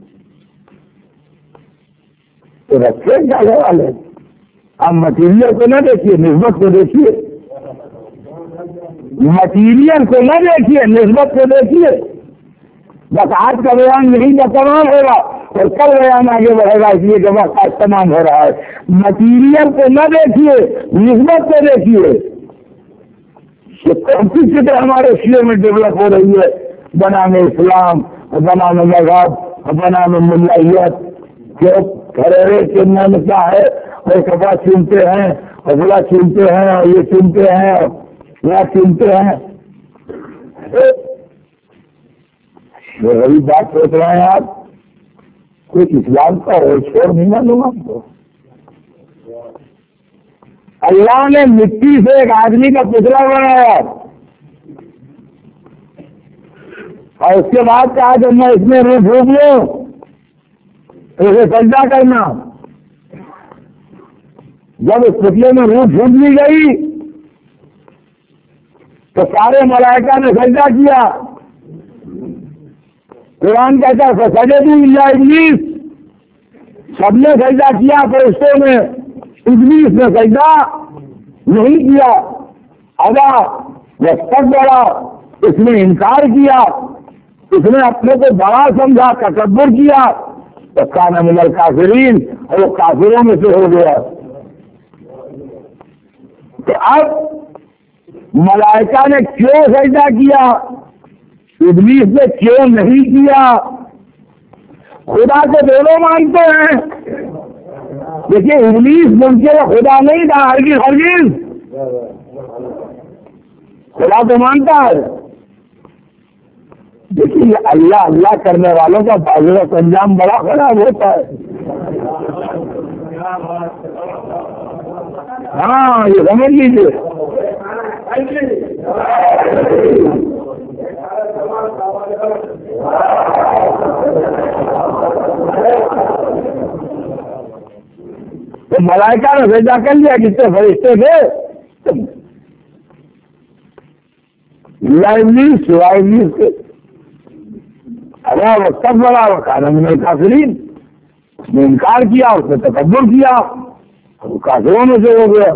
تو رکھے کیا سوال ہے. آپ مٹیریل کو نہ دیکھیے، نسبت کو دیکھیے. مٹیریل کو نہ دیکھیے، نسبت کو دیکھیے. بس آج کا بیان یہی کا تمام ہوگا اور کل بیان آگے بڑھے گا، اس لیے کہ بس آج تمام ہو رہا ہے. مٹیریل کو نہ دیکھیے، نسبت کو دیکھیے. کافی فکر ہمارے شیعہ میں ڈیولپ ہو رہی ہے، بنانے اسلام، بنانے مذہب، بنانے ملائیت. جو گھریرے کے نام کیا ہے، وہ کپڑا چنتے ہیں، اگلا چنتے ہیں، اور یہ چنتے ہیں، یہ چنتے ہیں. وہی بات سوچ رہے ہیں آپ، کوئی اسلام کا اور چھوڑ نہیں معلوم آپ کو. اللہ نے مٹی سے ایک آدمی کا پتلا بنایا اور اس کے بعد کہا کہ میں اس میں روح پھونک لوں، اسے سجدہ کرنا. جب اس پتلے میں روح پھونک لی گئی تو سارے ملائکہ نے سجدہ کیا. قرآن کہتا ہے سجدوا الا ابلیس، سب نے سجدہ کیا، فرشتوں نے. ابلیس نے سجدہ نہیں کیا، ابا واستكبر، اس نے انکار کیا، اس نے اپنے کو بڑا سمجھا، تکبر کیا. وكان من الكافرين، اور وہ کافروں میں سے ہو گیا. تو اب ملائکہ نے کیوں سجدہ کیا، ابلیس نے کیوں نہیں کیا؟ خدا کو دونوں مانتے ہیں. دیکھیے ابلیس ممکن خدا نہیں تھا، ہرگز ہرگز. خدا تو مانتا ہے. دیکھیے اللہ اللہ کرنے والوں کا باغیرہ انجام بڑا خراب ہوتا ہے. ہاں یہ سمجھ لیجیے. تو ملائکہ نے سجدہ کر لیا، کتنے فرشتے تھے، ابلیس سوائے ابلیس کے. اللہ واستكبر وكان من الكافرين، اس نے انکار کیا، اس نے تکبر کیا، وہ کافروں میں سے ہو گیا.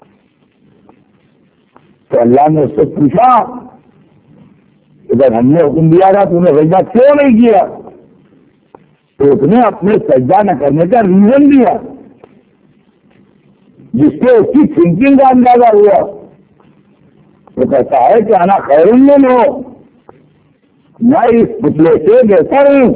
تو اللہ نے اس سے پوچھا کہ جب ہم نے حکم دیا تھا تو نے سجدہ کیوں نہیں کیا؟ تو اس نے اپنے سجدہ نہ کرنے کا ریزن دیا جس سے اس کی تھنکنگ کا اندازہ ہوا. وہ کہتا ہے کہ انا خیر منہ، میں اس پتلے سے بہتر ہوں.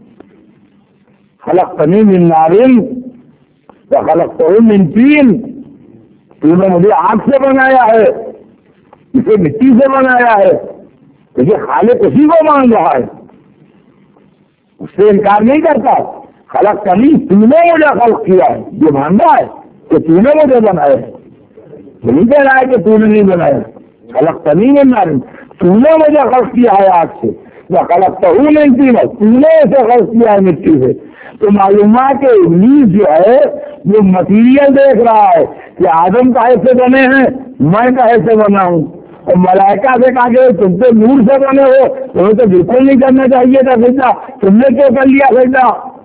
خلقتنی من نار وخلقتہ من طین، تو نے مجھے آگ سے بنایا ہے، اسے مٹی سے بنایا ہے. لیکن خالق اسی کو مان رہا ہے، اس سے انکار نہیں کرتا. خلقتنی، تو نے مجھے خلق کیا ہے، جو مان رہا ہے کہ تو نے مجھے بنایا ہے. یہ نہیں کہہ رہا ہے کہ تو نے نہیں بنایا. خلقتنی من نار، تو نے مجھے خلق کیا ہے آگ سے. خلقتہ من طین، تو نے اسے خلق کیا ہے مٹی سے. تو معلومات کے ابلیس جو ہے وہ مٹیریل دیکھ رہا ہے کہ آدم کہے سے بنے ہیں، میں کہے سے بنا ہوں. اور ملائکہ سے کہا کہ تم تو نور سے بنے ہو، تمہیں تو بالکل نہیں کرنا چاہیے تھا سجدہ، تم نے کیوں کر لیا سجدہ؟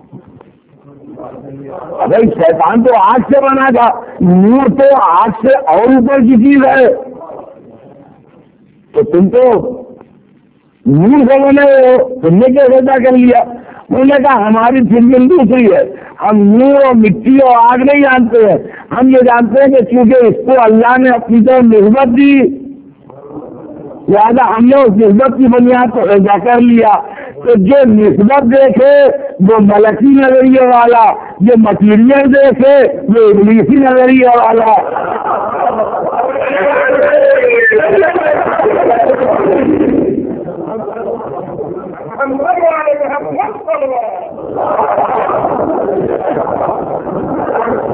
بھائی شیطان تو آگ سے بنا تھا، نور تو آگ سے اور اوپر کی چیز ہے. تو تم تو نور سے بنے ہو، تم نے کیوں سجدہ کر لیا؟ انہوں نے کہا ہماری تھنکنگ دوسری ہے، ہم نور اور مٹی اور آگ نہیں جانتے ہیں. ہم یہ جانتے ہیں کہ چونکہ اس کو اللہ نے اپنی طرف نسبت دی، لہٰذا ہم نے اس نسبت کی بنیاد کو سجدہ کر لیا. تو جو نسبت دیکھے وہ ملکی نظریے والا، جو مٹیریل دیکھے وہ ابلیسی نظریے والا.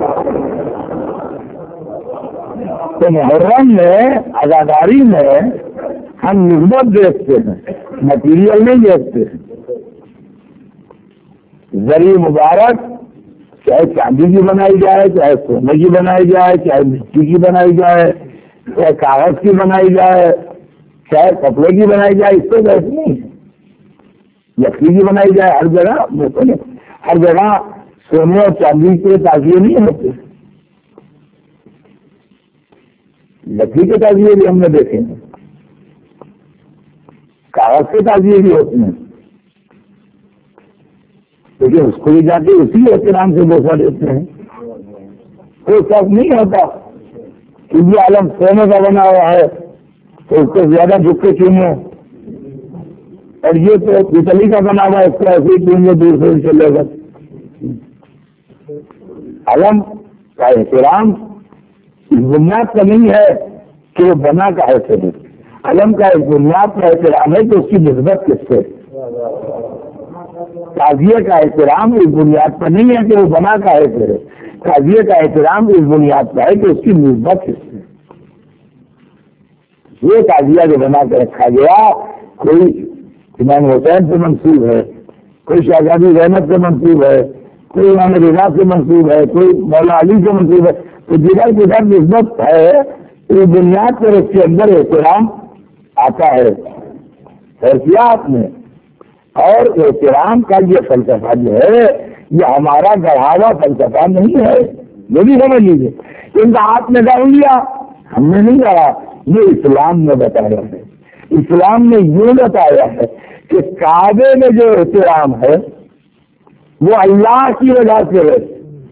تو محرم میں عزاداری میں ہم نسبت دیکھتے ہیں، مٹیریل نہیں دیکھتے ہیں۔ زری مبارک چاہے چاندی کی بنائی جائے، چاہے سونے کی بنائی جائے، چاہے مٹی کی بنائی جائے، چاہے کاغذ کی بنائی جائے، چاہے کپڑے کی بنائی جائے، اس سے بحث نہیں ہے۔ لکڑی کی بنائی جائے، ہر جگہ ہر جگہ سونے اور چاندی کے تازیے نہیں ہوتے، لکڑی کے تازیے بھی ہم نے دیکھے ہیں، کاغذ کے تازیے بھی ہوتے ہیں، لیکن اس کو بھی جا کے اسی احترام سے بوسا دیتے ہیں۔ کوئی شک نہیں ہوتا کہ یہ عالم سونے کا بنا ہوا ہے تو اس کو زیادہ جھکے چونو، اور یہ تو پتلی کا بنا ہوا ہے اس کو ایسے ہی چونگے دور سے چلے گا۔ عالم کا احترام اس بنیاد کا نہیں ہے کہ وہ بنا کا ہے، عالم کا ایک بنیاد کا احترام ہے کہ اس کی نسبت کس سے۔ تعزیے کا احترام اس بنیاد پر نہیں ہے کہ وہ بنا کا ہے پھر، تعزیے کا احترام اس بنیاد پر ہے کہ اس کی نسبت کس سے۔ یہ تعزیہ جو بنا کے رکھا گیا، کوئی امام حسین سے منسوب ہے، کوئی شہزادی رحمت سے منسوب ہے، کوئی امام رضا سے منسوب ہے، کوئی مولا علی سے منسوب ہے، تو جدھر جدھر نسبت ہے اس بنیاد پر اس کے اندر احترام آتا ہے حیثیات میں۔ اور احترام کا یہ فلسفہ جو ہے یہ ہمارا گڑھاوا فلسفہ نہیں ہے، یہ بھی سمجھ لیجیے۔ ان کا ہاتھ میں ڈال لیا، ہم نے نہیں ڈالا، یہ اسلام نے بتایا ہے۔ اسلام نے یوں بتایا ہے کہ کعبے میں جو احترام ہے وہ اللہ کی وجہ سے ہے۔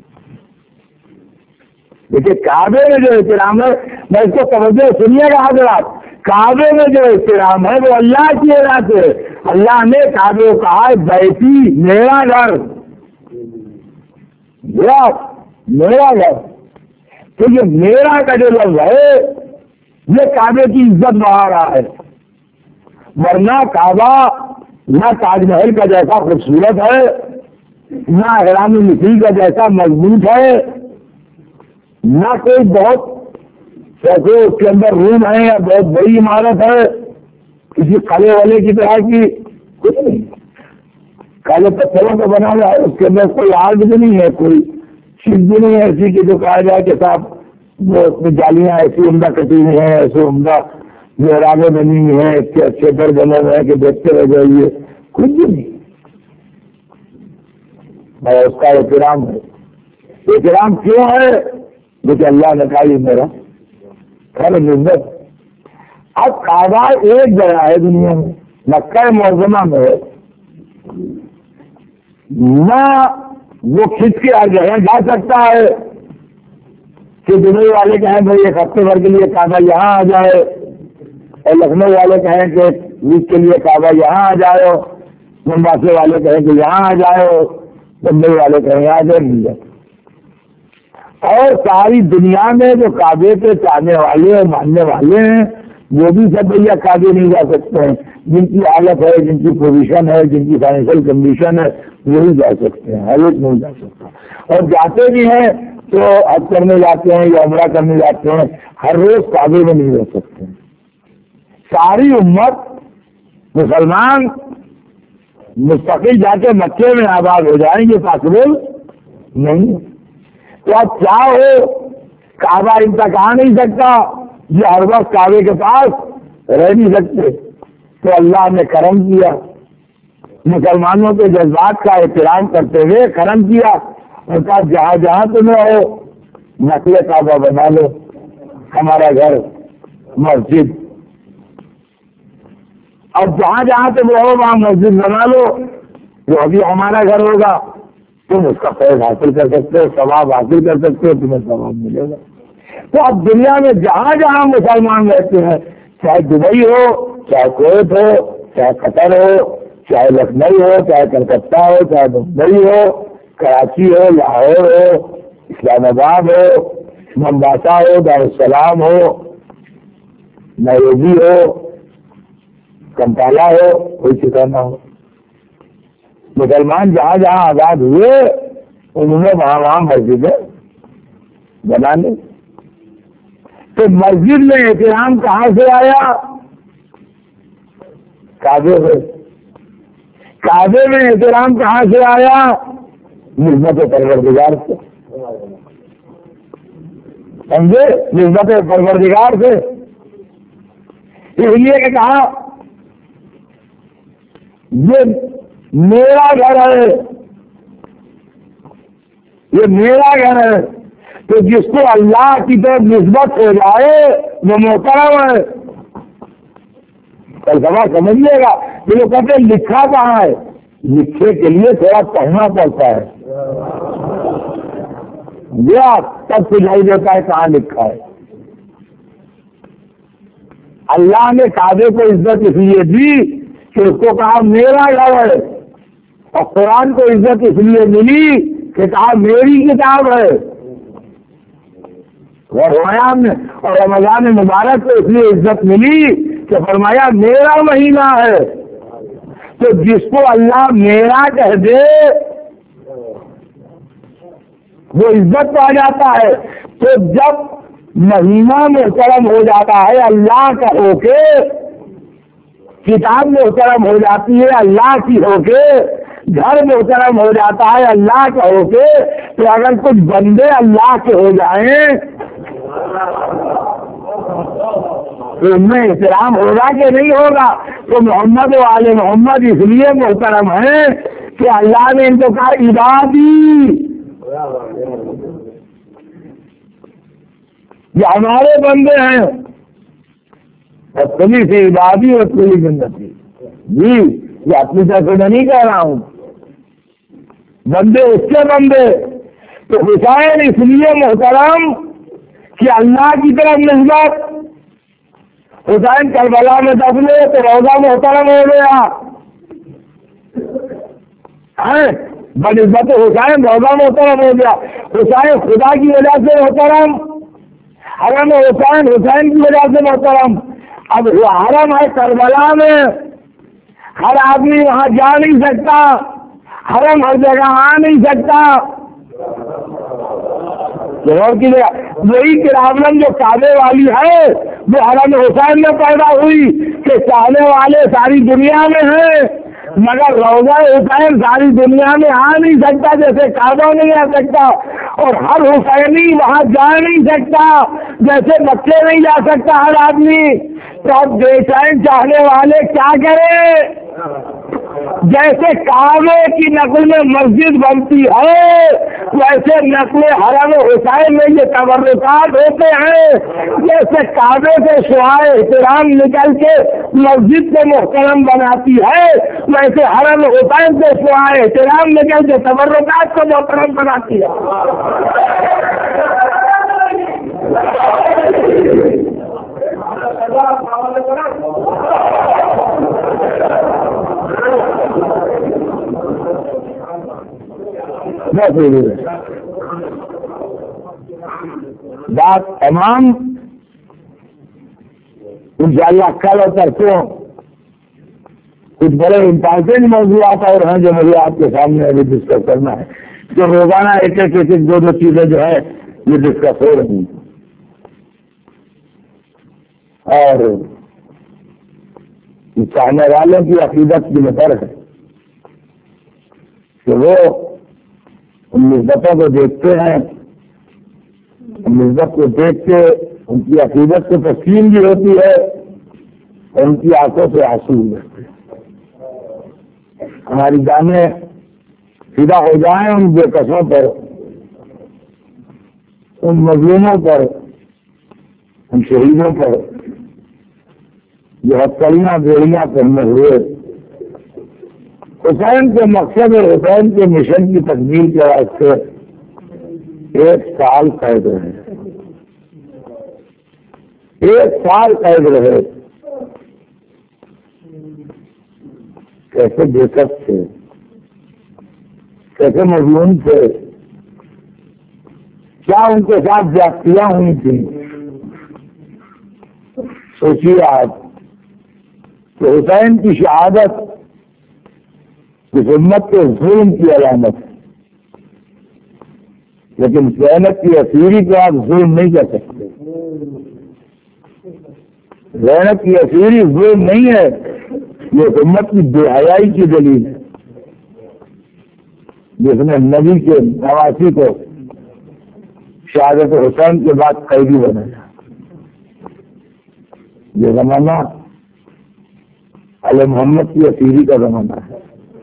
دیکھیے کعبے میں جو احترام ہے، میں اس کو توجہ سنیے گا حضرات، کعبے میں جو احترام ہے وہ اللہ کی وجہ سے۔ اللہ نے کعبے کو کہا بیتی، میرا گھر، میرا گھر، تو یہ میرا کا جو لفظ ہے یہ کعبے کی عزت بڑھا رہا ہے۔ ورنہ کعبہ نہ تاج محل کا جیسا خوبصورت ہے، نہ احرام مصری کا جیسا مضبوط ہے، نہ کوئی بہت جیسے اس کے اندر روم ہے یا بہت بڑی عمارت ہے کسی قلعے والے کی طرح کی، کچھ نہیں، کالے پتھروں کا بنا ہوا ہے، اس کے اندر کوئی آگ بھی نہیں ہے، کوئی چیز بھی نہیں ہے ایسی کہ جو کہا جائے کہ صاحب وہ اس میں جالیاں ایسی عمدہ کٹی ہوئی ہیں، ایسے عمدہ جو رامیں بنی ہوئی ہیں، اتنے اچھے در بنے ہوئے ہیں کہ دیکھتے رہ جائیے، کچھ بھی نہیں۔ میں اس کا احترام ہے۔ احترام کیوں ہے؟ لیکن اللہ نے کہا یہ میرا خیر نسبت۔ اب کعبہ ایک جگہ ہے دنیا میں، مکہ معظمہ میں ہے، نہ وہ کھینچ کے ہر جگہ جا سکتا ہے کہ دبئی والے کہیں بھائی ایک ہفتے بھر کے لیے کعبہ یہاں آ جائے، اور لکھنؤ والے کہیں کہ ویک کے لیے کعبہ یہاں آ جائے، ممبئی والے کہیں کہ یہاں آ جائے، بمبئی والے کہیں یہاں جائے، مل جائے۔ اور ساری دنیا میں جو کعبے کے چاہنے والے اور ماننے والے ہیں وہ بھی سب بھیا کعبے نہیں جا سکتے ہیں، جن کی حالت ہے، جن کی پوزیشن ہے، جن کی فائنینشیل کنڈیشن ہے وہی جا سکتے ہیں، ہر ایک نہیں جا سکتا۔ اور جاتے بھی ہیں تو حج کرنے جاتے ہیں یا عمرہ کرنے جاتے ہیں، ہر روز کعبے میں نہیں رہ سکتے ہیں۔ ساری امت مسلمان مستقل جا کے مکے میں آباد ہو جائیں گے، پاسبل نہیں۔ تو آپ کیا ہو، کعبہ ان تک آ نہیں سکتا، یہ ہر وقت کعبے کے پاس رہ نہیں سکتے، تو اللہ نے کرم کیا، مسلمانوں کے جذبات کا احترام کرتے ہوئے کرم کیا، اور کہا جہاں جہاں تمہیں ہو نقل کعبہ بنا لو، ہمارا گھر مسجد، اب جہاں جہاں تم رہو وہاں مسجد بنا لو، جو ابھی ہمارا گھر ہوگا تم اس کا فیض حاصل کر سکتے ہو، ثواب حاصل کر سکتے ہو، تمہیں ثواب ملے گا۔ تو اب دنیا میں جہاں جہاں مسلمان رہتے ہیں، چاہے دبئی ہو، چاہے کویت ہو، چاہے قطر ہو، چاہے لکھنؤ ہو، چاہے کلکتہ ہو، چاہے ممبئی ہو، کراچی ہو، لاہور ہو، اسلام آباد ہو، ممباسا ہو، دارالسلام ہو، نیروبی ہو، کمپالا ہو، کوئی ٹھکانا ہو، مسلمان جہاں جہاں آزاد ہوئے انہوں نے وہاں وہاں مسجدیں بنا لی۔ تو مسجد میں احترام کہاں سے آیا؟ کعبے سے. کعبے میں احترام کہاں سے آیا؟ نسبت پروردگار سے. سمجھے؟ نسبت پروردگار سے. اس لیے کہ کہا یہ میرا گھر ہے، یہ میرا گھر ہے. تو جس کو اللہ کی طرف نسبت ہو جائے وہ محترم ہے. کل سبا سمجھیے گا کہ وہ کہتے ہیں لکھا کہاں ہے؟ لکھے کے لیے تھوڑا پڑھنا پڑتا ہے. یہ تب سنائی دیتا ہے کہاں لکھا ہے. اللہ نے کعبے کو عزت اس لیے دی کہ اس کو کہا میرا گھر ہے، اور قرآن کو عزت اس لیے ملی کہ کہا میری کتاب ہے. رمضان اور رمضان مبارک کو اس لیے عزت ملی کہ فرمایا میرا مہینہ ہے. تو جس کو اللہ میرا کہہ دے وہ عزت پا جاتا ہے. تو جب مہینہ محترم ہو جاتا ہے اللہ کا ہو کے، کتاب محترم ہو جاتی ہے اللہ کی ہو کے، گھر محترم ہو جاتا ہے اللہ کا ہو کے، تو اگر کچھ بندے اللہ کے ہو جائیں تو ان میں احترام ہوگا کہ نہیں ہوگا؟ تو محمد و آل محمد اس لیے محترم ہیں کہ اللہ نے ان کو کہا عبادی، یہ ہمارے بندے ہیں. اور تلی سے عبادی اور تلی جنتی. جی یہ اپنی طرف سے میں نہیں کہہ رہا ہوں، بندے اس کے بندے. تو حسین اس لیے محترم کہ اللہ کی طرف نسبت. حسین کربلا میں دفنے تو روزہ محترم ہو گیا. بنسبت حسین روزہ محترم ہو گیا. حسین خدا کی وجہ سے محترم، حرم حسین حسین کی وجہ سے محترم. اب حرم ہے کربلا میں، ہر آدمی وہاں جا نہیں سکتا، حرم ہر جگہ آ نہیں سکتا. وہی پرابلم جو کعبے والی ہے وہ حرم حسین میں پیدا ہوئی کہ چاہنے والے ساری دنیا میں ہیں مگر روضہ حسین ساری دنیا میں آ نہیں سکتا، جیسے کعبہ نہیں آ سکتا. اور ہر حسینی وہاں جا نہیں سکتا جیسے مکے نہیں جا سکتا ہر آدمی. تو اب بے چین چاہنے والے کیا کریں؟ جیسے کعبے کی نقل میں مسجد بنتی ہے ویسے نقل حرم حسین میں یہ تبرکات ہوتے ہیں. جیسے کعبے سے شعائے احترام نکل کے مسجد کو محترم بناتی ہے ویسے حرم حسین سے شعائے احترام نکل کے تبرکات کو محترم بناتی ہے. بات تمام انشاءاللہ کل اور پرسوں کچھ بڑے امپارٹینٹ موضوعات اور ہیں جو مجھے آپ کے سامنے ابھی ڈسکس کرنا ہے. تو روزانہ ایک ایک ایک دو دو چیزیں جو ہے یہ ڈسکس ہو رہی ہیں. اور چاہنے والوں کی عقیدت کی نظر ہے کہ وہ ان نسبتوں کو دیکھتے ہیں، نسبت کو دیکھ کے ان کی عقیدت کو تسلیم بھی ہوتی ہے اور ان کی آنکھوں سے آنسو ہوتے ہیں. ہماری جانیں فدا ہو جائیں ان بے کسوں پر، ان مظلوموں پر، ان شہیدوں پر جو ہتھکڑیاں بیڑیاں کرنے ہوئے. حسین کے مقصد اور حسین کے مشن کی تکمیل کے واسطے ایک سال قید رہے، ایک سال قید رہے. کیسے بےکس تھے، کیسے مظلوم تھے، کیا ان کے ساتھ زیادتیاں ہوئی تھیں. سوچیے آپ کہ حسین کی شہادت اس امت کے ظلم کی علامت ہے، لیکن زینب کی اسیری کو آپ ظلم نہیں کر سکتے. زینب کی اسیری ظلم نہیں ہے. یہ امت کی بے حیائی کی دلیل ہے جس نے نبی کے نواسی کو شہادت حسین کے بعد قیدی بنایا. یہ زمانہ علی محمد کی اسیری کا زمانہ ہے.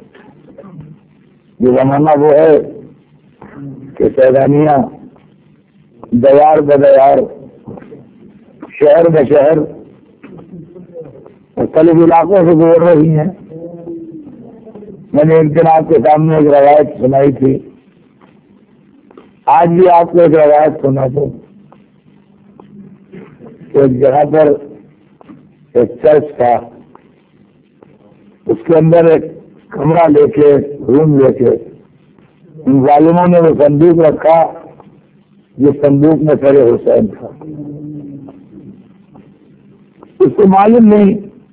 یہ زمانہ وہ ہے کہ سیلانیاں دیار بدیار شہر میں شہر مختلف علاقوں سے گزر رہی ہیں. میں نے ایک دن آپ کے سامنے ایک روایت سنائی تھی, آج بھی آپ کو ایک روایت سنا دوں. ایک جگہ پر ایک چرچ تھا, اس کے اندر ایک کمرہ لے کے روم لے کے ان ظالموں نے وہ صندوق رکھا جس صندوق میں سر حسین تھا. اس کو معلوم نہیں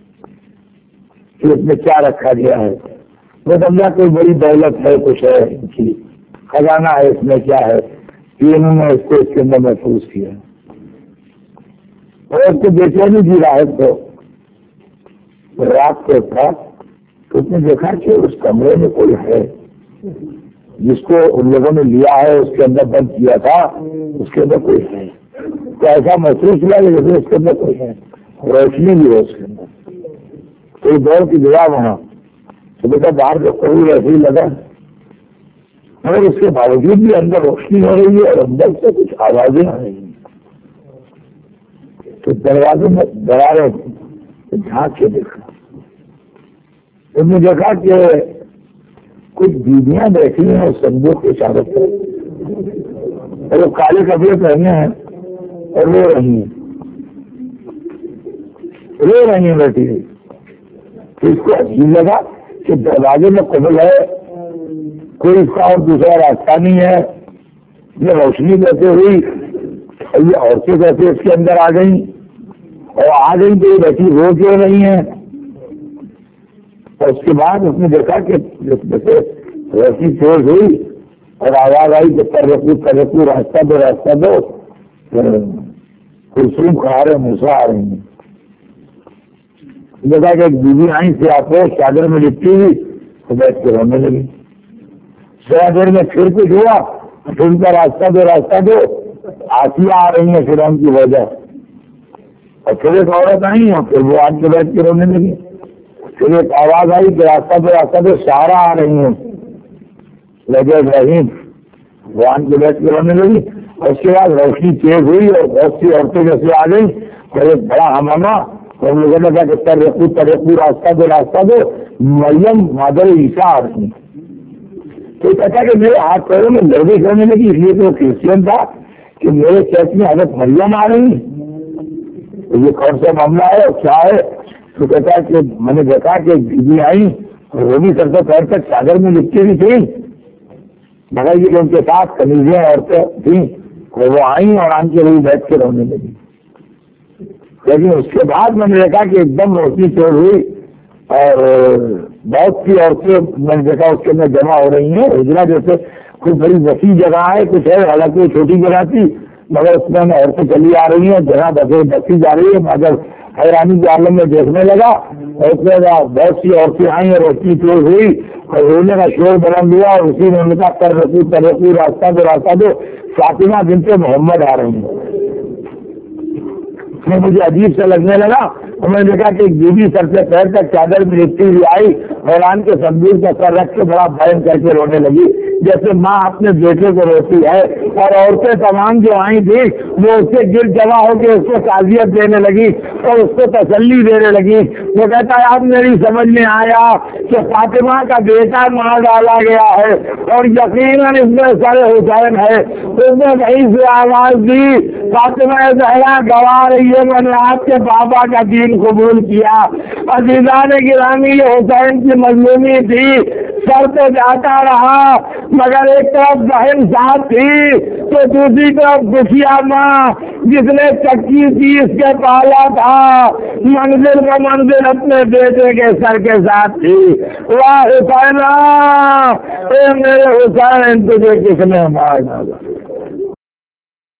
کہ اس میں کیا رکھا گیا ہے. وہ سمجھا کوئی بڑی دولت ہے, کچھ ہے, ان کی خزانہ ہے, اس میں کیا ہے, یہ انہوں نے اس کو اس کے اندر محفوظ کیا. اور اس کو بے چینی دی راحت کو رات کو تھا تو اس نے دیکھا کہ اس کمرے میں کوئی ہے جس کو ان لوگوں نے لیا ہے, اس کے اندر بند کیا تھا, اس کے اندر کوئی ہے. تو ایسا محسوس ہوا کہ جیسے اس کے اندر کوئی ہے, روشنی بھی ہے اس کے اندر, کوئی دور کی جگہ وہاں. تو بیٹا باہر جو کوئی ایسے ہی لگا, مگر اس کے باوجود بھی اندر روشنی ہو رہی ہے اور اندر سے کچھ آوازیں آ رہی ہیں. تو دروازے میں درارے جھانک کے دیکھا, انہوں نے دیکھا کہ کچھ بیویاں بیٹھی ہیں اس صندوق کے چاروں پر, اور وہ کالے کپڑے پہنے ہیں اور رو رہی ہیں رو رہی ہیں بیٹھی ہوئی. تو اس کو عجیب لگا کہ دروازے میں قبل ہے, کوئی اس کا اور دوسرا راستہ نہیں ہے. یہ روشنی کیسے ہوئی, یہ عورتیں کیسے اس کے اندر آ گئیں, اور آ گئی تو یہ بیٹھی رو کیوں نہیں ہے. اور اس کے بعد اس نے دیکھا کہ جیسے روشنی تیز ہوئی اور آواز آئی کہ کر رکھو کر رکھو راستہ دو راستہ دو, کلثوم کھا رہے موسیٰ آ رہی ہیں. دیکھا کہ ایک بیوی آئی سے آپ کو چادر میں لپٹی ہوئی تو بیٹھ کے رونے لگی. ذرا دیر میں پھر کچھ ہوا, پھر ان کا راستہ دو راستہ دو, آسیاں آ رہی ہیں پھر ان کی وجہ, اور پھر ایک عورت آئی اور پھر وہ آج کے بیٹھ کے رونے لگی. پھر ایک آواز آئی کہ راستہ دو راستہ دو, سارا آ رہی ہیں لگے ابراہیم, وہ آن کے بیٹھ کے رونے لگی. اور اس کے بعد روشنی تیز ہوئی اور بہت سی عورتیں جیسے آ گئی, پھر ایک بڑا ہماما, ہم لوگوں نے کہا کہ ترقو ترقو راستہ دو راستہ دو, مریم مادر عیسیٰ آ رہی. تو کہتا کہ میرے ہاتھ پیروں میں لرزش ہونے لگی, اس لیے تو کرسچین تھا کہ میرے چرچ میں حضرت مریم آ رہی. تو یہ کون سا معاملہ ہے اور کیا ہے؟ تو کہتا ہے کہ میں نے دیکھا کہ بیوی آئی اور وہ بھی سر سے پیر تک چادر میں لپٹی بھی تھی, مگر یہ ان کے ساتھ کنیزیں عورتیں تھیں, وہ آئیں اور آن کے وہی بیٹھ کے رونے لگی. لیکن اس کے بعد میں نے دیکھا کہ ایک دم روشنی چور ہوئی اور بہت سی عورتیں میں نے دیکھا اس کے اندر جمع ہو رہی ہیں. اجلا جیسے کوئی بڑی وسیع جگہ ہے, کچھ ہے, حالانکہ چھوٹی جگہ تھی مگر اس میں عورتیں چلی آ رہی ہیں, جگہ بسے بسی جا رہی ہے. مگر حیرانی کے عالم میں دیکھنے لگا اور اس میں بہت سی عورتیں آئیں اور روشنی چور ہوئی اور رونے کا شور بلند ہوا, اور اسی نے کہا کر رکھو کر رکھو راستہ دو راستہ دو, فاطمہ بنت محمد آ رہی ہیں. مجھے عجیب سے لگنے لگا, اور میں نے دیکھا کہ ایک بیوی سر سے پیر تک چادر میں لپٹی ہوئی آئی, حیران کے صندوق کا سر رکھ کے بڑا بھین کر کے رونے لگی جیسے ماں اپنے بیٹے کو روتی ہے. اور عورتیں تمام جو آئی تھی وہ اس کے گر جمع ہو کے اس کو تعزیت دینے لگی اور اس کو تسلی دینے لگی. وہ کہتا ہے اب میری سمجھ میں آیا کہ فاطمہ کا بیٹا مار ڈالا گیا ہے اور یقیناً اس میں سر حسین ہے. اس نے کہیں سے آواز دی, فاطمہ زہرا گواہ رہی ہے, میں نے آپ کے بابا کا دین قبول کیا. عزیزان گرامی, یہ حسین کی مظلومی تھی, سر پہ جاتا رہا, مگر ایک طرف بہن ساتھ تھی تو دوسری طرف دکھیا ماں جس نے چکی تھی اس کے پالا تھا, منزل کا منزل اپنے بیٹے کے سر کے ساتھ تھی. واہ حسین, اے میرے حسین, تجھے کس نے مار ڈالا.